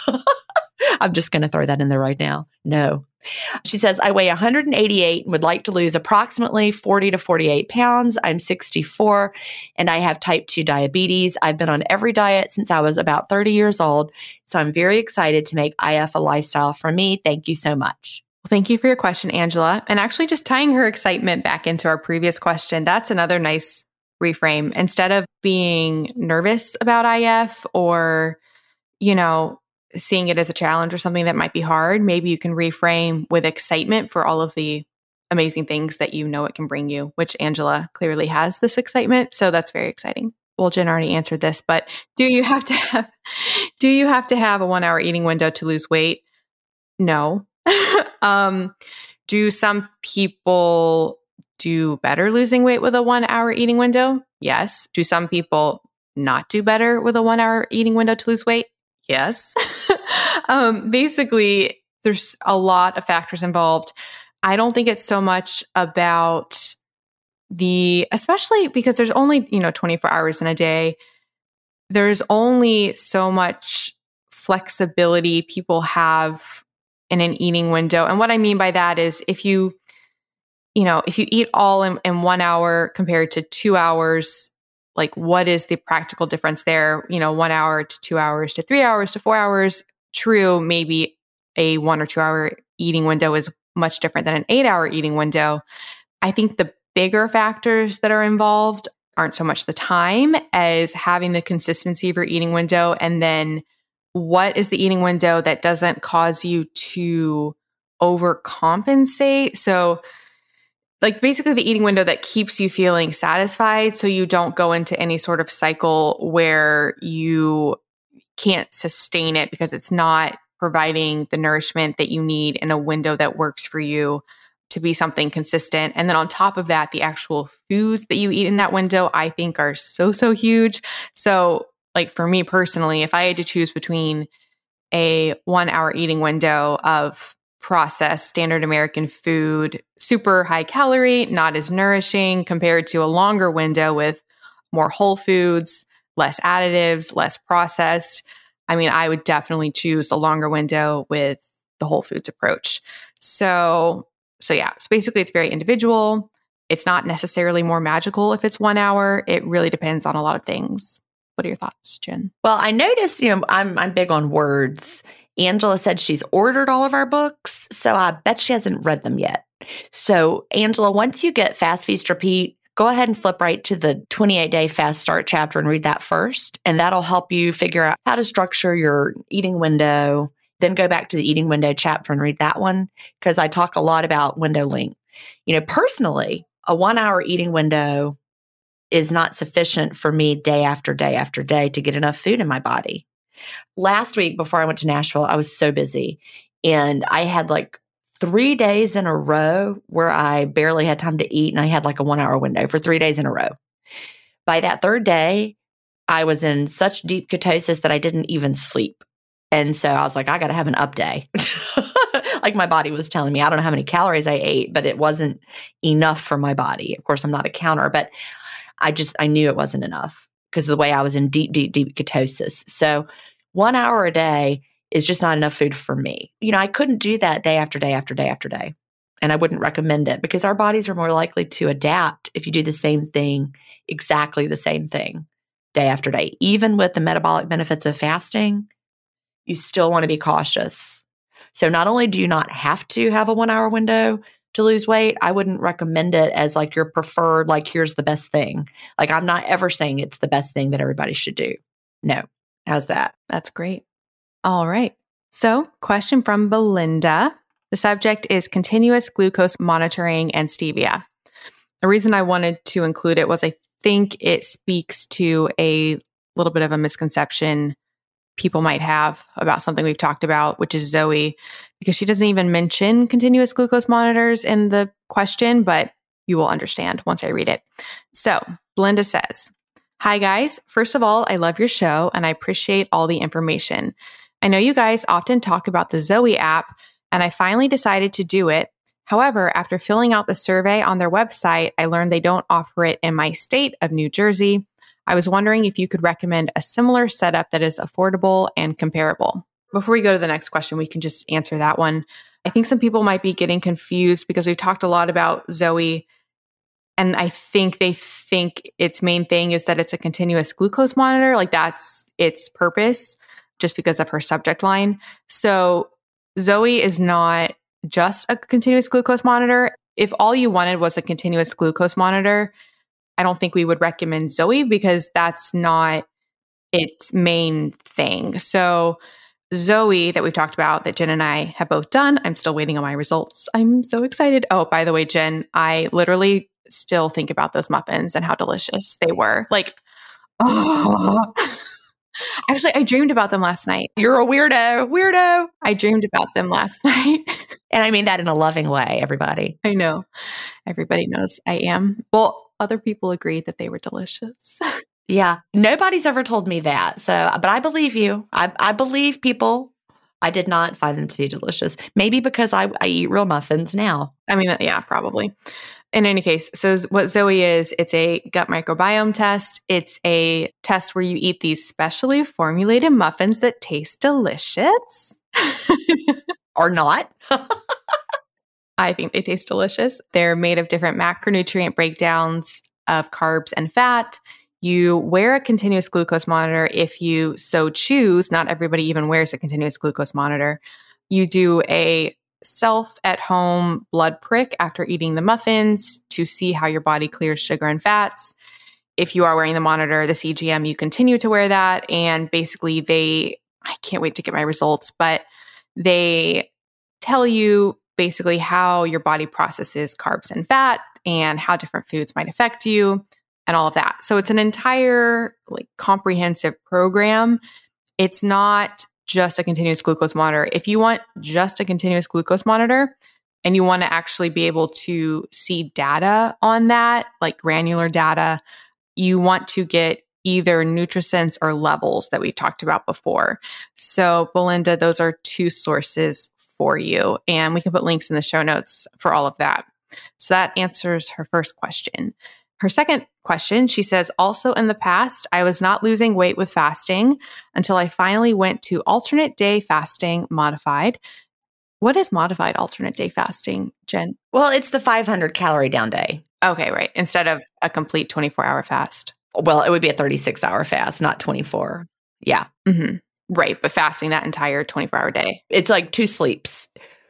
I'm just going to throw that in there right now. No. She says, I weigh 188 and would like to lose approximately 40 to 48 pounds. I'm 64 and I have type 2 diabetes. I've been on every diet since I was about 30 years old. So I'm very excited to make IF a lifestyle for me. Thank you so much. Well, thank you for your question, Angela. And actually just tying her excitement back into our previous question, that's another nice reframe. Instead of being nervous about IF or, seeing it as a challenge or something that might be hard, maybe you can reframe with excitement for all of the amazing things that it can bring you, which Angela clearly has this excitement. So that's very exciting. Well, Jen already answered this, but do you have to have a 1 hour eating window to lose weight? No. Do some people do better losing weight with a 1 hour eating window? Yes. Do some people not do better with a 1 hour eating window to lose weight? Yes. Basically, there's a lot of factors involved. I don't think it's so much about especially because there's only, 24 hours in a day. There's only so much flexibility people have in an eating window. And what I mean by that is if you eat all in 1 hour compared to 2 hours, like what is the practical difference there? 1 hour to 2 hours to 3 hours to 4 hours. True, maybe a 1 or 2 hour eating window is much different than an 8 hour eating window. I think the bigger factors that are involved aren't so much the time as having the consistency of your eating window, and then what is the eating window that doesn't cause you to overcompensate. So like basically the eating window that keeps you feeling satisfied so you don't go into any sort of cycle where you can't sustain it because it's not providing the nourishment that you need in a window that works for you to be something consistent. And then on top of that, the actual foods that you eat in that window, I think are so, so huge. So like for me personally, if I had to choose between a 1 hour eating window of processed standard American food, super high calorie, not as nourishing, compared to a longer window with more whole foods, less additives, less processed, I would definitely choose the longer window with the whole foods approach. So basically it's very individual. It's not necessarily more magical if it's 1 hour. It really depends on a lot of things. What are your thoughts, Jen? Well, I noticed, I'm big on words. Angela said she's ordered all of our books, so I bet she hasn't read them yet. So, Angela, once you get Fast Feast Repeat, go ahead and flip right to the 28-day Fast Start chapter and read that first. And that'll help you figure out how to structure your eating window. Then go back to the eating window chapter and read that one, because I talk a lot about window length. Personally, a 1-hour eating window is not sufficient for me day after day after day to get enough food in my body. Last week, before I went to Nashville, I was so busy, and I had like 3 days in a row where I barely had time to eat, and I had like a 1-hour window for 3 days in a row. By that third day, I was in such deep ketosis that I didn't even sleep. And so I was like, I got to have an up day. Like my body was telling me, I don't know how many calories I ate, but it wasn't enough for my body. Of course, I'm not a counter, but I knew it wasn't enough because of the way I was in deep ketosis. So 1 hour a day is just not enough food for me. I couldn't do that day after day after day after day. And I wouldn't recommend it because our bodies are more likely to adapt if you do the same thing, exactly the same thing, day after day. Even with the metabolic benefits of fasting, you still want to be cautious. So not only do you not have to have a 1-hour window to lose weight, I wouldn't recommend it as like your preferred, like, here's the best thing. Like, I'm not ever saying it's the best thing that everybody should do. No. How's that? That's great. All right. So, question from Belinda. The subject is continuous glucose monitoring and stevia. The reason I wanted to include it was I think it speaks to a little bit of a misconception people might have about something we've talked about, which is Zoe, because she doesn't even mention continuous glucose monitors in the question, but you will understand once I read it. So, Belinda says, "Hi guys. First of all, I love your show and I appreciate all the information. I know you guys often talk about the Zoe app, and I finally decided to do it. However, after filling out the survey on their website, I learned they don't offer it in my state of New Jersey. I was wondering if you could recommend a similar setup that is affordable and comparable." Before we go to the next question, we can just answer that one. I think some people might be getting confused because we've talked a lot about Zoe, and I think they think its main thing is that it's a continuous glucose monitor. Like, that's its purpose, just because of her subject line. So Zoe is not just a continuous glucose monitor. If all you wanted was a continuous glucose monitor, I don't think we would recommend Zoe because that's not its main thing. So Zoe that we've talked about, that Jen and I have both done, I'm still waiting on my results. I'm so excited. Oh, by the way, Jen, I literally still think about those muffins and how delicious they were. Like, oh. Actually, I dreamed about them last night. You're a weirdo. I dreamed about them last night. And I mean that in a loving way, everybody. I know. Everybody knows I am. Well, other people agreed that they were delicious. Yeah. Nobody's ever told me that. So, but I believe you. I believe people. I did not find them to be delicious. Maybe because I eat real muffins now. I mean, yeah, probably. In any case, so what Zoe is, it's a gut microbiome test. It's a test where you eat these specially formulated muffins that taste delicious. Or not. I think they taste delicious. They're made of different macronutrient breakdowns of carbs and fat. You wear a continuous glucose monitor if you so choose. Not everybody even wears a continuous glucose monitor. You do a self-at-home blood prick after eating the muffins to see how your body clears sugar and fats. If you are wearing the monitor, the CGM, you continue to wear that. And basically I can't wait to get my results, but they tell you basically how your body processes carbs and fat and how different foods might affect you and all of that. So it's an entire comprehensive program. It's not just a continuous glucose monitor. If you want just a continuous glucose monitor and you want to actually be able to see data on that, like granular data, you want to get either NutriSense or Levels that we've talked about before. So Belinda, those are two sources for you. And we can put links in the show notes for all of that. So that answers her first question. Her second question, she says, also in the past, I was not losing weight with fasting until I finally went to alternate day fasting modified. What is modified alternate day fasting, Jen? Well, it's the 500 calorie down day. Okay, right. Instead of a complete 24-hour fast. Well, it would be a 36-hour fast, not 24. Yeah. Mm-hmm. Right. But fasting that entire 24-hour day. It's like 2 sleeps.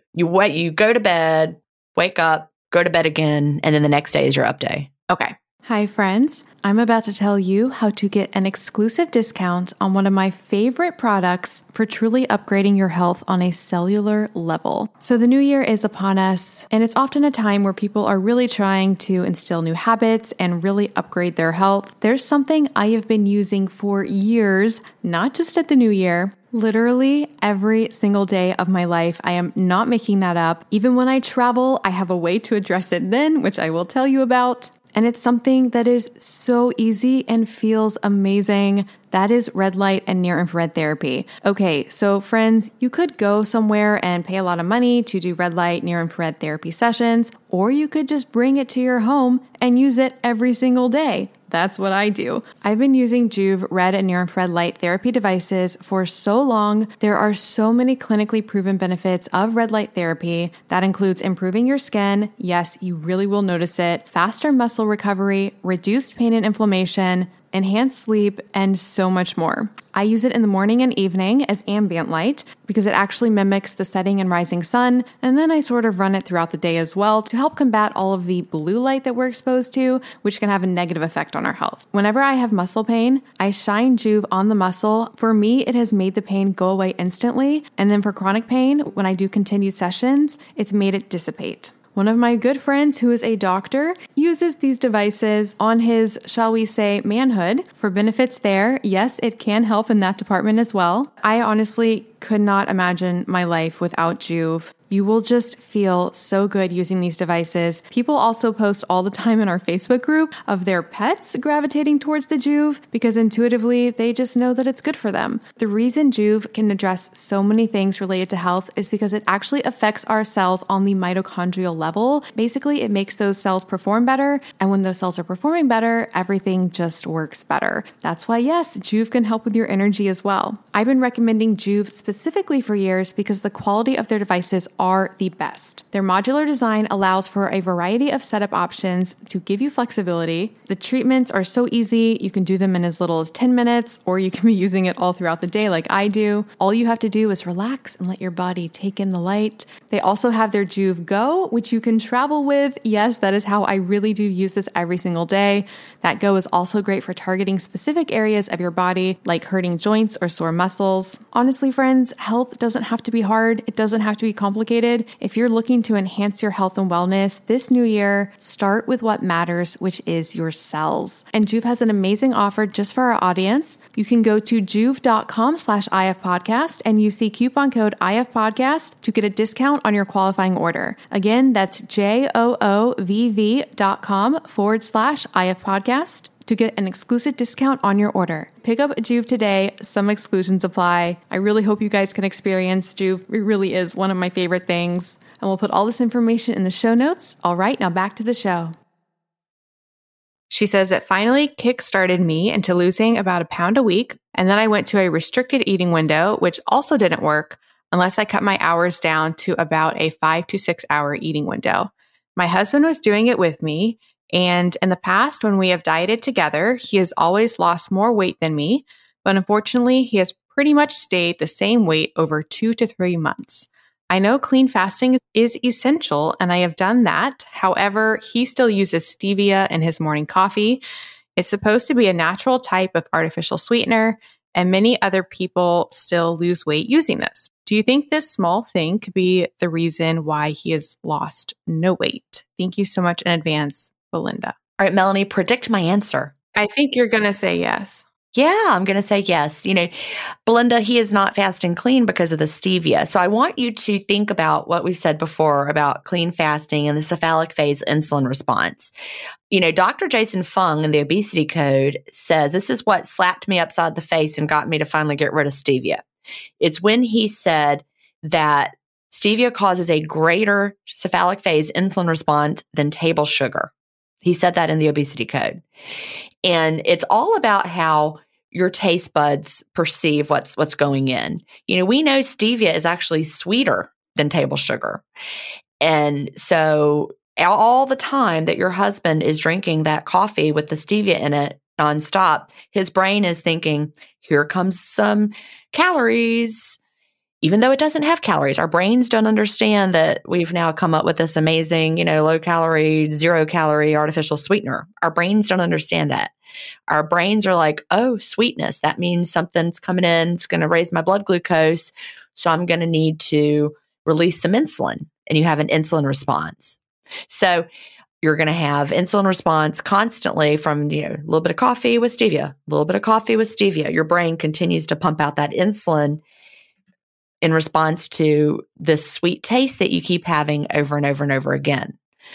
You go to bed, wake up, go to bed again, and then the next day is your up day. Okay. Hi, friends. I'm about to tell you how to get an exclusive discount on one of my favorite products for truly upgrading your health on a cellular level. So the new year is upon us, and it's often a time where people are really trying to instill new habits and really upgrade their health. There's something I have been using for years, not just at the new year. Literally every single day of my life. I am not making that up. Even when I travel, I have a way to address it then, which I will tell you about. And it's something that is so easy and feels amazing. That is red light and near infrared therapy. Okay, so friends, you could go somewhere and pay a lot of money to do red light, near infrared therapy sessions, or you could just bring it to your home and use it every single day. That's what I do. I've been using Joovv red and near infrared light therapy devices for so long. There are so many clinically proven benefits of red light therapy. That includes improving your skin. Yes, you really will notice it. Faster muscle recovery, reduced pain and inflammation, enhanced sleep, and so much more. I use it in the morning and evening as ambient light because it actually mimics the setting and rising sun, and then I sort of run it throughout the day as well to help combat all of the blue light that we're exposed to, which can have a negative effect on our health. Whenever I have muscle pain, I shine Joovv on the muscle. For me, it has made the pain go away instantly, and then for chronic pain, when I do continued sessions, it's made it dissipate. One of my good friends who is a doctor uses these devices on his, shall we say, manhood for benefits there. Yes, it can help in that department as well. I honestly could not imagine my life without Joovv. You will just feel so good using these devices. People also post all the time in our Facebook group of their pets gravitating towards the Joovv because intuitively they just know that it's good for them. The reason Joovv can address so many things related to health is because it actually affects our cells on the mitochondrial level. Basically, it makes those cells perform better, and when those cells are performing better, everything just works better. That's why, yes, Joovv can help with your energy as well. I've been recommending Joovv specifically for years because the quality of their devices are the best. Their modular design allows for a variety of setup options to give you flexibility. The treatments are so easy. You can do them in as little as 10 minutes, or you can be using it all throughout the day like I do. All you have to do is relax and let your body take in the light. They also have their Joovv Go, which you can travel with. Yes, that is how I really do use this every single day. That Go is also great for targeting specific areas of your body, like hurting joints or sore muscles. Honestly, friends, health doesn't have to be hard. It doesn't have to be complicated. If you're looking to enhance your health and wellness this new year, start with what matters, which is your cells. And Joovv has an amazing offer just for our audience. You can go to joovv.com/ifpodcast and use the coupon code IFPodcast to get a discount on your qualifying order. Again, that's joovv.com/IFPodcast to get an exclusive discount on your order. Pick up Joovv today. Some exclusions apply. I really hope you guys can experience Joovv. It really is one of my favorite things. And we'll put all this information in the show notes. All right, now back to the show. She says it finally kick-started me into losing about 1 pound a week. And then I went to a restricted eating window, which also didn't work unless I cut my hours down to about a 5 to 6 hour eating window. My husband was doing it with me. And in the past, when we have dieted together, he has always lost more weight than me, but unfortunately, he has pretty much stayed the same weight over 2 to 3 months. I know clean fasting is essential, and I have done that. However, he still uses stevia in his morning coffee. It's supposed to be a natural type of artificial sweetener, and many other people still lose weight using this. Do you think this small thing could be the reason why he has lost no weight? Thank you so much in advance, Belinda. All right, Melanie, predict my answer. I think you're going to say yes. Yeah, I'm going to say yes. Belinda, he is not fasting clean because of the stevia. So I want you to think about what we said before about clean fasting and the cephalic phase insulin response. Dr. Jason Fung in the Obesity Code says this is what slapped me upside the face and got me to finally get rid of stevia. It's when he said that stevia causes a greater cephalic phase insulin response than table sugar. He said that in the Obesity Code. And it's all about how your taste buds perceive what's going in. We know stevia is actually sweeter than table sugar. And so all the time that your husband is drinking that coffee with the stevia in it, nonstop, his brain is thinking, here comes some calories, even though it doesn't have calories. Our brains don't understand that we've now come up with this amazing, low calorie, 0 calorie artificial sweetener. Our brains don't understand that. Our brains are like, oh, sweetness. That means something's coming in. It's going to raise my blood glucose. So I'm going to need to release some insulin. And you have an insulin response. So you're going to have insulin response constantly from, a little bit of coffee with stevia, a little bit of coffee with stevia. Your brain continues to pump out that insulin in response to this sweet taste that you keep having over and over and over again.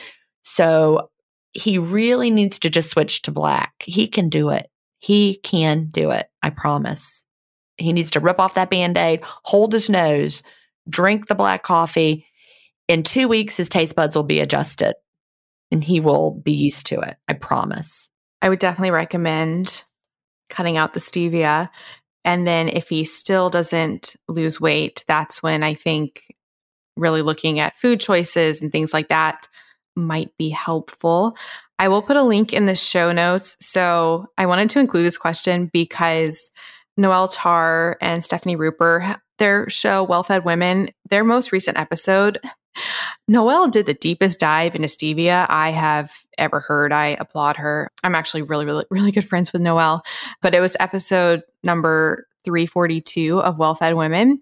So he really needs to just switch to black. He can do it. He can do it. I promise. He needs to rip off that Band-Aid, hold his nose, drink the black coffee. In 2 weeks, his taste buds will be adjusted and he will be used to it. I promise. I would definitely recommend cutting out the stevia. And then if he still doesn't lose weight, that's when I think really looking at food choices and things like that might be helpful. I will put a link in the show notes. So I wanted to include this question because Noelle Tarr and Stephanie Ruper, their show Well-Fed Women, their most recent episode, Noelle did the deepest dive into stevia I have ever heard. I applaud her. I'm actually really, really, really good friends with Noelle, but it was episode number 342 of Well-Fed Women.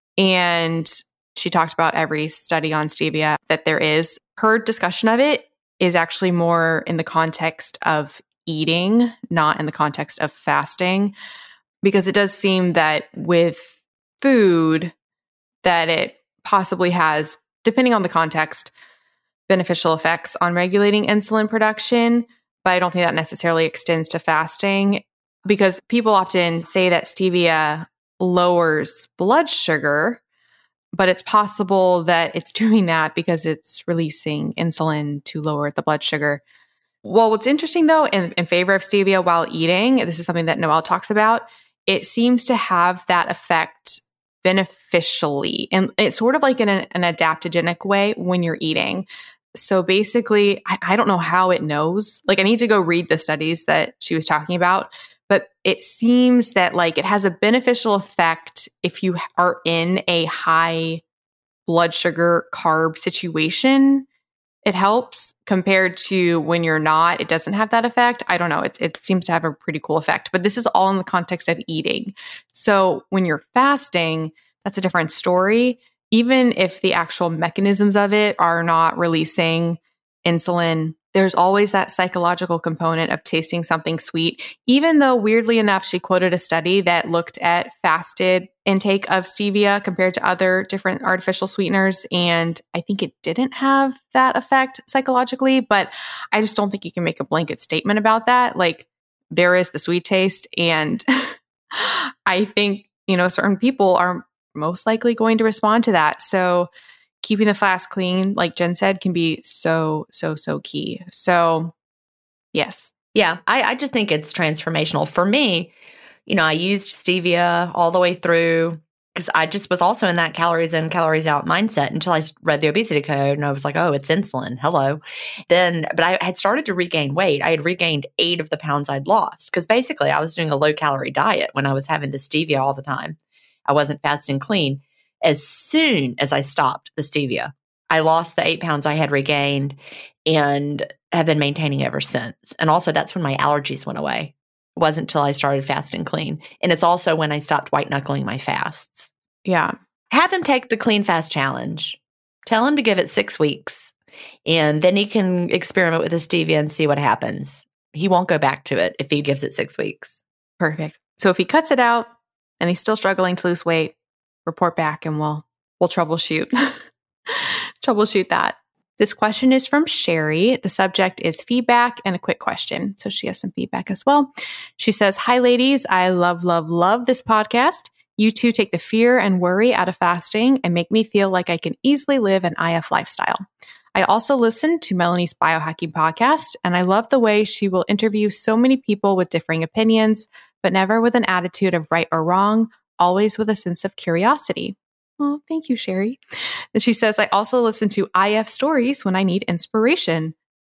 And she talked about every study on stevia that there is. Her discussion of it is actually more in the context of eating, not in the context of fasting, because it does seem that with food that it possibly has, depending on the context, beneficial effects on regulating insulin production. But I don't think that necessarily extends to fasting because people often say that stevia lowers blood sugar, but it's possible that it's doing that because it's releasing insulin to lower the blood sugar. Well, what's interesting though, in favor of stevia while eating, this is something that Noelle talks about, it seems to have that effect beneficially. And it's sort of like in an adaptogenic way when you're eating. So basically, I don't know how it knows. Like I need to go read the studies that she was talking about, but it seems that like it has a beneficial effect if you are in a high blood sugar carb situation. It helps compared to when you're not, it doesn't have that effect. I don't know. It seems to have a pretty cool effect, but this is all in the context of eating. So when you're fasting, that's a different story. Even if the actual mechanisms of it are not releasing insulin, there's always that psychological component of tasting something sweet, even though weirdly enough, she quoted a study that looked at fasted intake of stevia compared to other different artificial sweeteners. And I think it didn't have that effect psychologically, but I just don't think you can make a blanket statement about that. Like there is the sweet taste. And I think, certain people are most likely going to respond to that. So keeping the flask clean, like Jen said, can be so key. So yes. Yeah, I just think it's transformational. For me, I used stevia all the way through because I just was also in that calories in, calories out mindset until I read the obesity code and I was like, oh, it's insulin. Hello. But I had started to regain weight. I had regained 8 of the pounds I'd lost because basically I was doing a low calorie diet when I was having the stevia all the time. I wasn't fasting clean. As soon as I stopped the stevia, I lost the 8 pounds I had regained and have been maintaining ever since. And also that's when my allergies went away. It wasn't until I started fasting clean. And it's also when I stopped white knuckling my fasts. Yeah. Have him take the Clean Fast Challenge. Tell him to give it 6 weeks. And then he can experiment with the stevia and see what happens. He won't go back to it if he gives it 6 weeks. Perfect. So if he cuts it out and he's still struggling to lose weight, report back and we'll troubleshoot that. This question is from Sherry. The subject is feedback and a quick question. So she has some feedback as well. She says, hi ladies, I love this podcast. You two take the fear and worry out of fasting and make me feel like I can easily live an IF lifestyle. I also listen to Melanie's biohacking podcast and I love the way she will interview so many people with differing opinions, but never with an attitude of right or wrong, always with a sense of curiosity. Oh, thank you, Sherry. And she says, I also listen to IF stories when I need inspiration.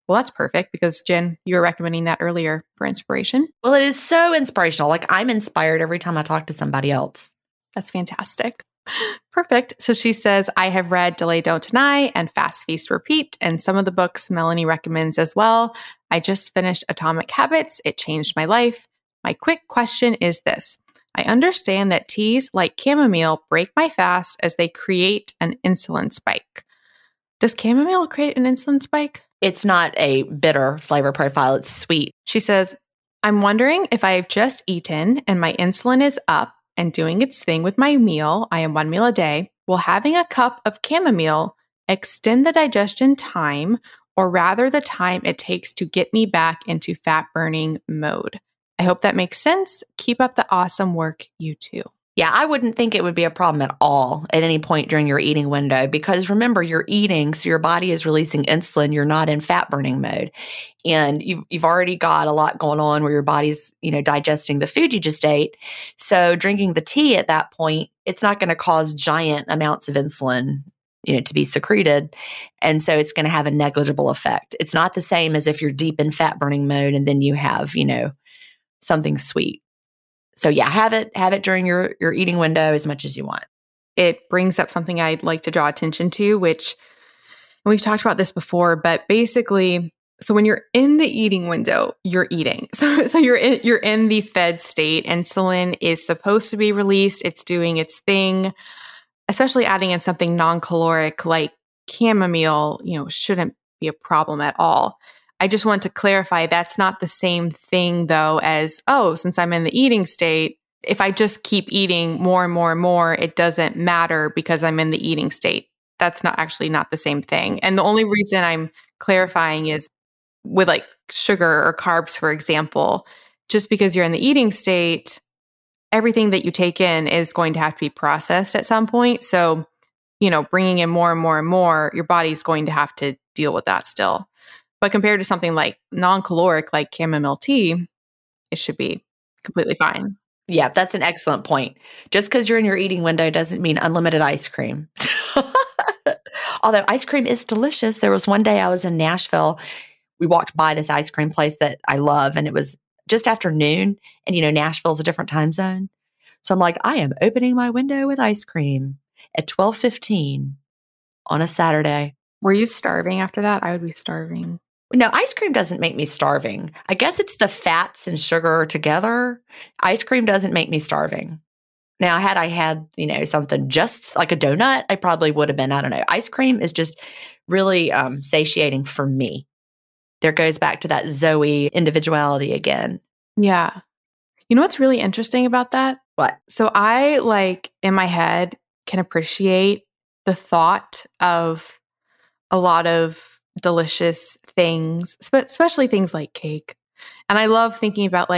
Well, that's perfect because Jen, you were recommending that earlier for inspiration. Well, it is so inspirational. Like I'm inspired every time I talk to somebody else. That's fantastic. Perfect. So she says, I have read Delay, Don't Deny and Fast, Feast, Repeat, and some of the books Melanie recommends as well. I just finished Atomic Habits. It changed my life. My quick question is this. I understand that teas like chamomile break my fast as they create an insulin spike. Does chamomile create an insulin spike? It's not a bitter flavor profile. It's sweet. She says, I'm wondering if I've just eaten and my insulin is up and doing its thing with my meal. I am 1 meal a day. Will having a cup of chamomile extend the digestion time, or rather the time it takes to get me back into fat burning mode? I hope that makes sense. Keep up the awesome work, you too. Yeah, I wouldn't think it would be a problem at all at any point during your eating window because remember, you're eating, so your body is releasing insulin. You're not in fat burning mode. And you've already got a lot going on where your body's, digesting the food you just ate. So drinking the tea at that point, it's not going to cause giant amounts of insulin, to be secreted. And so it's going to have a negligible effect. It's not the same as if you're deep in fat burning mode and then you have, something sweet. So yeah, have it during your eating window as much as you want. It brings up something I'd like to draw attention to, which we've talked about this before, but basically, so when you're in the eating window, you're eating. So you're in the fed state. Insulin is supposed to be released. It's doing its thing, especially adding in something non-caloric like chamomile, shouldn't be a problem at all. I just want to clarify that's not the same thing though as, since I'm in the eating state, if I just keep eating more and more and more, it doesn't matter because I'm in the eating state. That's not the same thing. And the only reason I'm clarifying is with like sugar or carbs, for example, just because you're in the eating state, everything that you take in is going to have to be processed at some point. So, bringing in more and more and more, your body's going to have to deal with that still. But compared to something like non-caloric, like chamomile tea, it should be completely fine. Yeah, that's an excellent point. Just because you're in your eating window doesn't mean unlimited ice cream. Although ice cream is delicious. There was one day I was in Nashville. We walked by this ice cream place that I love, and it was just after noon. And, Nashville's a different time zone. So I'm like, I am opening my window with ice cream at 12:15 on a Saturday. Were you starving after that? I would be starving. No, ice cream doesn't make me starving. I guess it's the fats and sugar together. Ice cream doesn't make me starving. Now, had I had, something just like a donut, I probably would have been, I don't know. Ice cream is just really satiating for me. There goes back to that Zoe individuality again. Yeah. You know what's really interesting about that? What? So I, in my head, can appreciate the thought of a lot of delicious things, especially things like cake. And I love thinking about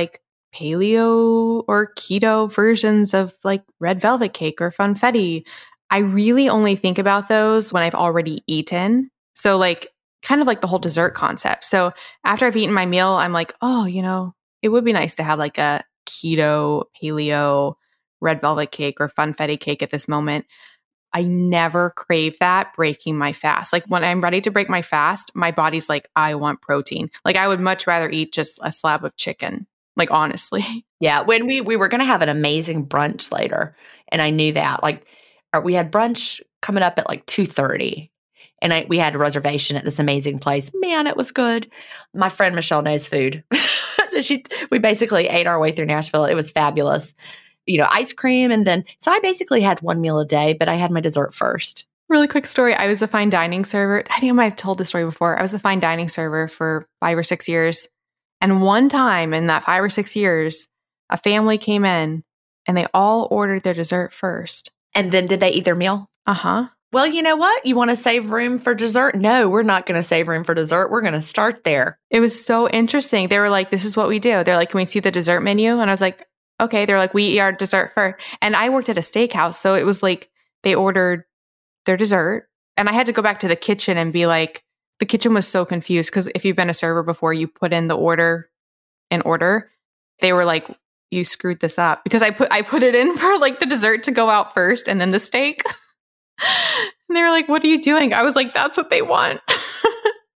paleo or keto versions of red velvet cake or funfetti. I really only think about those when I've already eaten. So kind of the whole dessert concept. So after I've eaten my meal, I'm like, it would be nice to have a keto, paleo, red velvet cake or funfetti cake at this moment. I never crave that breaking my fast. When I'm ready to break my fast, my body's like, I want protein. I would much rather eat just a slab of chicken, honestly. Yeah. When we were going to have an amazing brunch later, and I knew that, we had brunch coming up at 2:30, and we had a reservation at this amazing place. Man, it was good. My friend Michelle knows food. So we basically ate our way through Nashville. It was fabulous. Ice cream. And then, so I basically had 1 meal a day, but I had my dessert first. Really quick story. I was a fine dining server. I think I might have told this story before. I was a fine dining server for 5 or 6 years. And one time in that 5 or 6 years, a family came in and they all ordered their dessert first. And then did they eat their meal? Uh-huh. Well, you know what? You want to save room for dessert? No, we're not going to save room for dessert. We're going to start there. It was so interesting. They were like, this is what we do. They're like, can we see the dessert menu? And I was like, okay. They're like, we eat our dessert first. And I worked at a steakhouse. So it was they ordered their dessert. And I had to go back to the kitchen and be like, the kitchen was so confused because if you've been a server before, you put in the order in order. They were like, you screwed this up because I put it in for the dessert to go out first and then the steak. And they were like, what are you doing? I was like, that's what they want.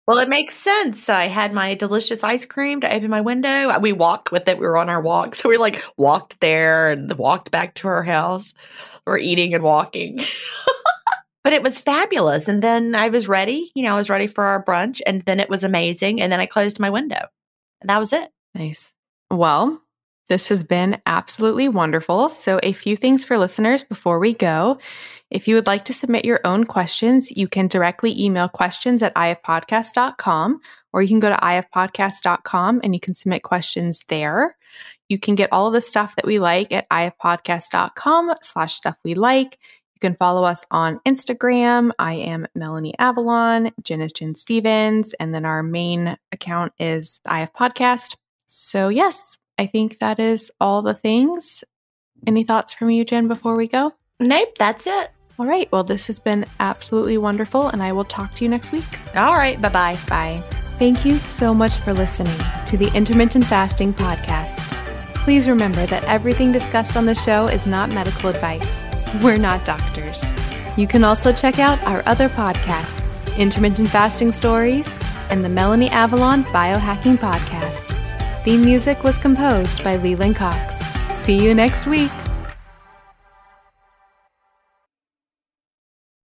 Well, it makes sense. I had my delicious ice cream to open my window. We walked with it. We were on our walk. So we walked there and walked back to our house. We're eating and walking. But it was fabulous. And then I was ready. I was ready for our brunch. And then it was amazing. And then I closed my window. And that was it. Nice. Well, this has been absolutely wonderful. So a few things for listeners before we go. If you would like to submit your own questions, you can directly email questions@ifpodcast.com, or you can go to ifpodcast.com and you can submit questions there. You can get all of the stuff that we like at ifpodcast.com/stuff-we-like. You can follow us on Instagram. I am Melanie Avalon. Jen is Jen Stevens. And then our main account is IF Podcast. So yes, I think that is all the things. Any thoughts from you, Jen, before we go? Nope, that's it. All right. Well, this has been absolutely wonderful, and I will talk to you next week. All right. Bye-bye. Bye. Thank you so much for listening to the Intermittent Fasting Podcast. Please remember that everything discussed on the show is not medical advice. We're not doctors. You can also check out our other podcasts, Intermittent Fasting Stories and the Melanie Avalon Biohacking Podcast. Theme music was composed by Leland Cox. See you next week.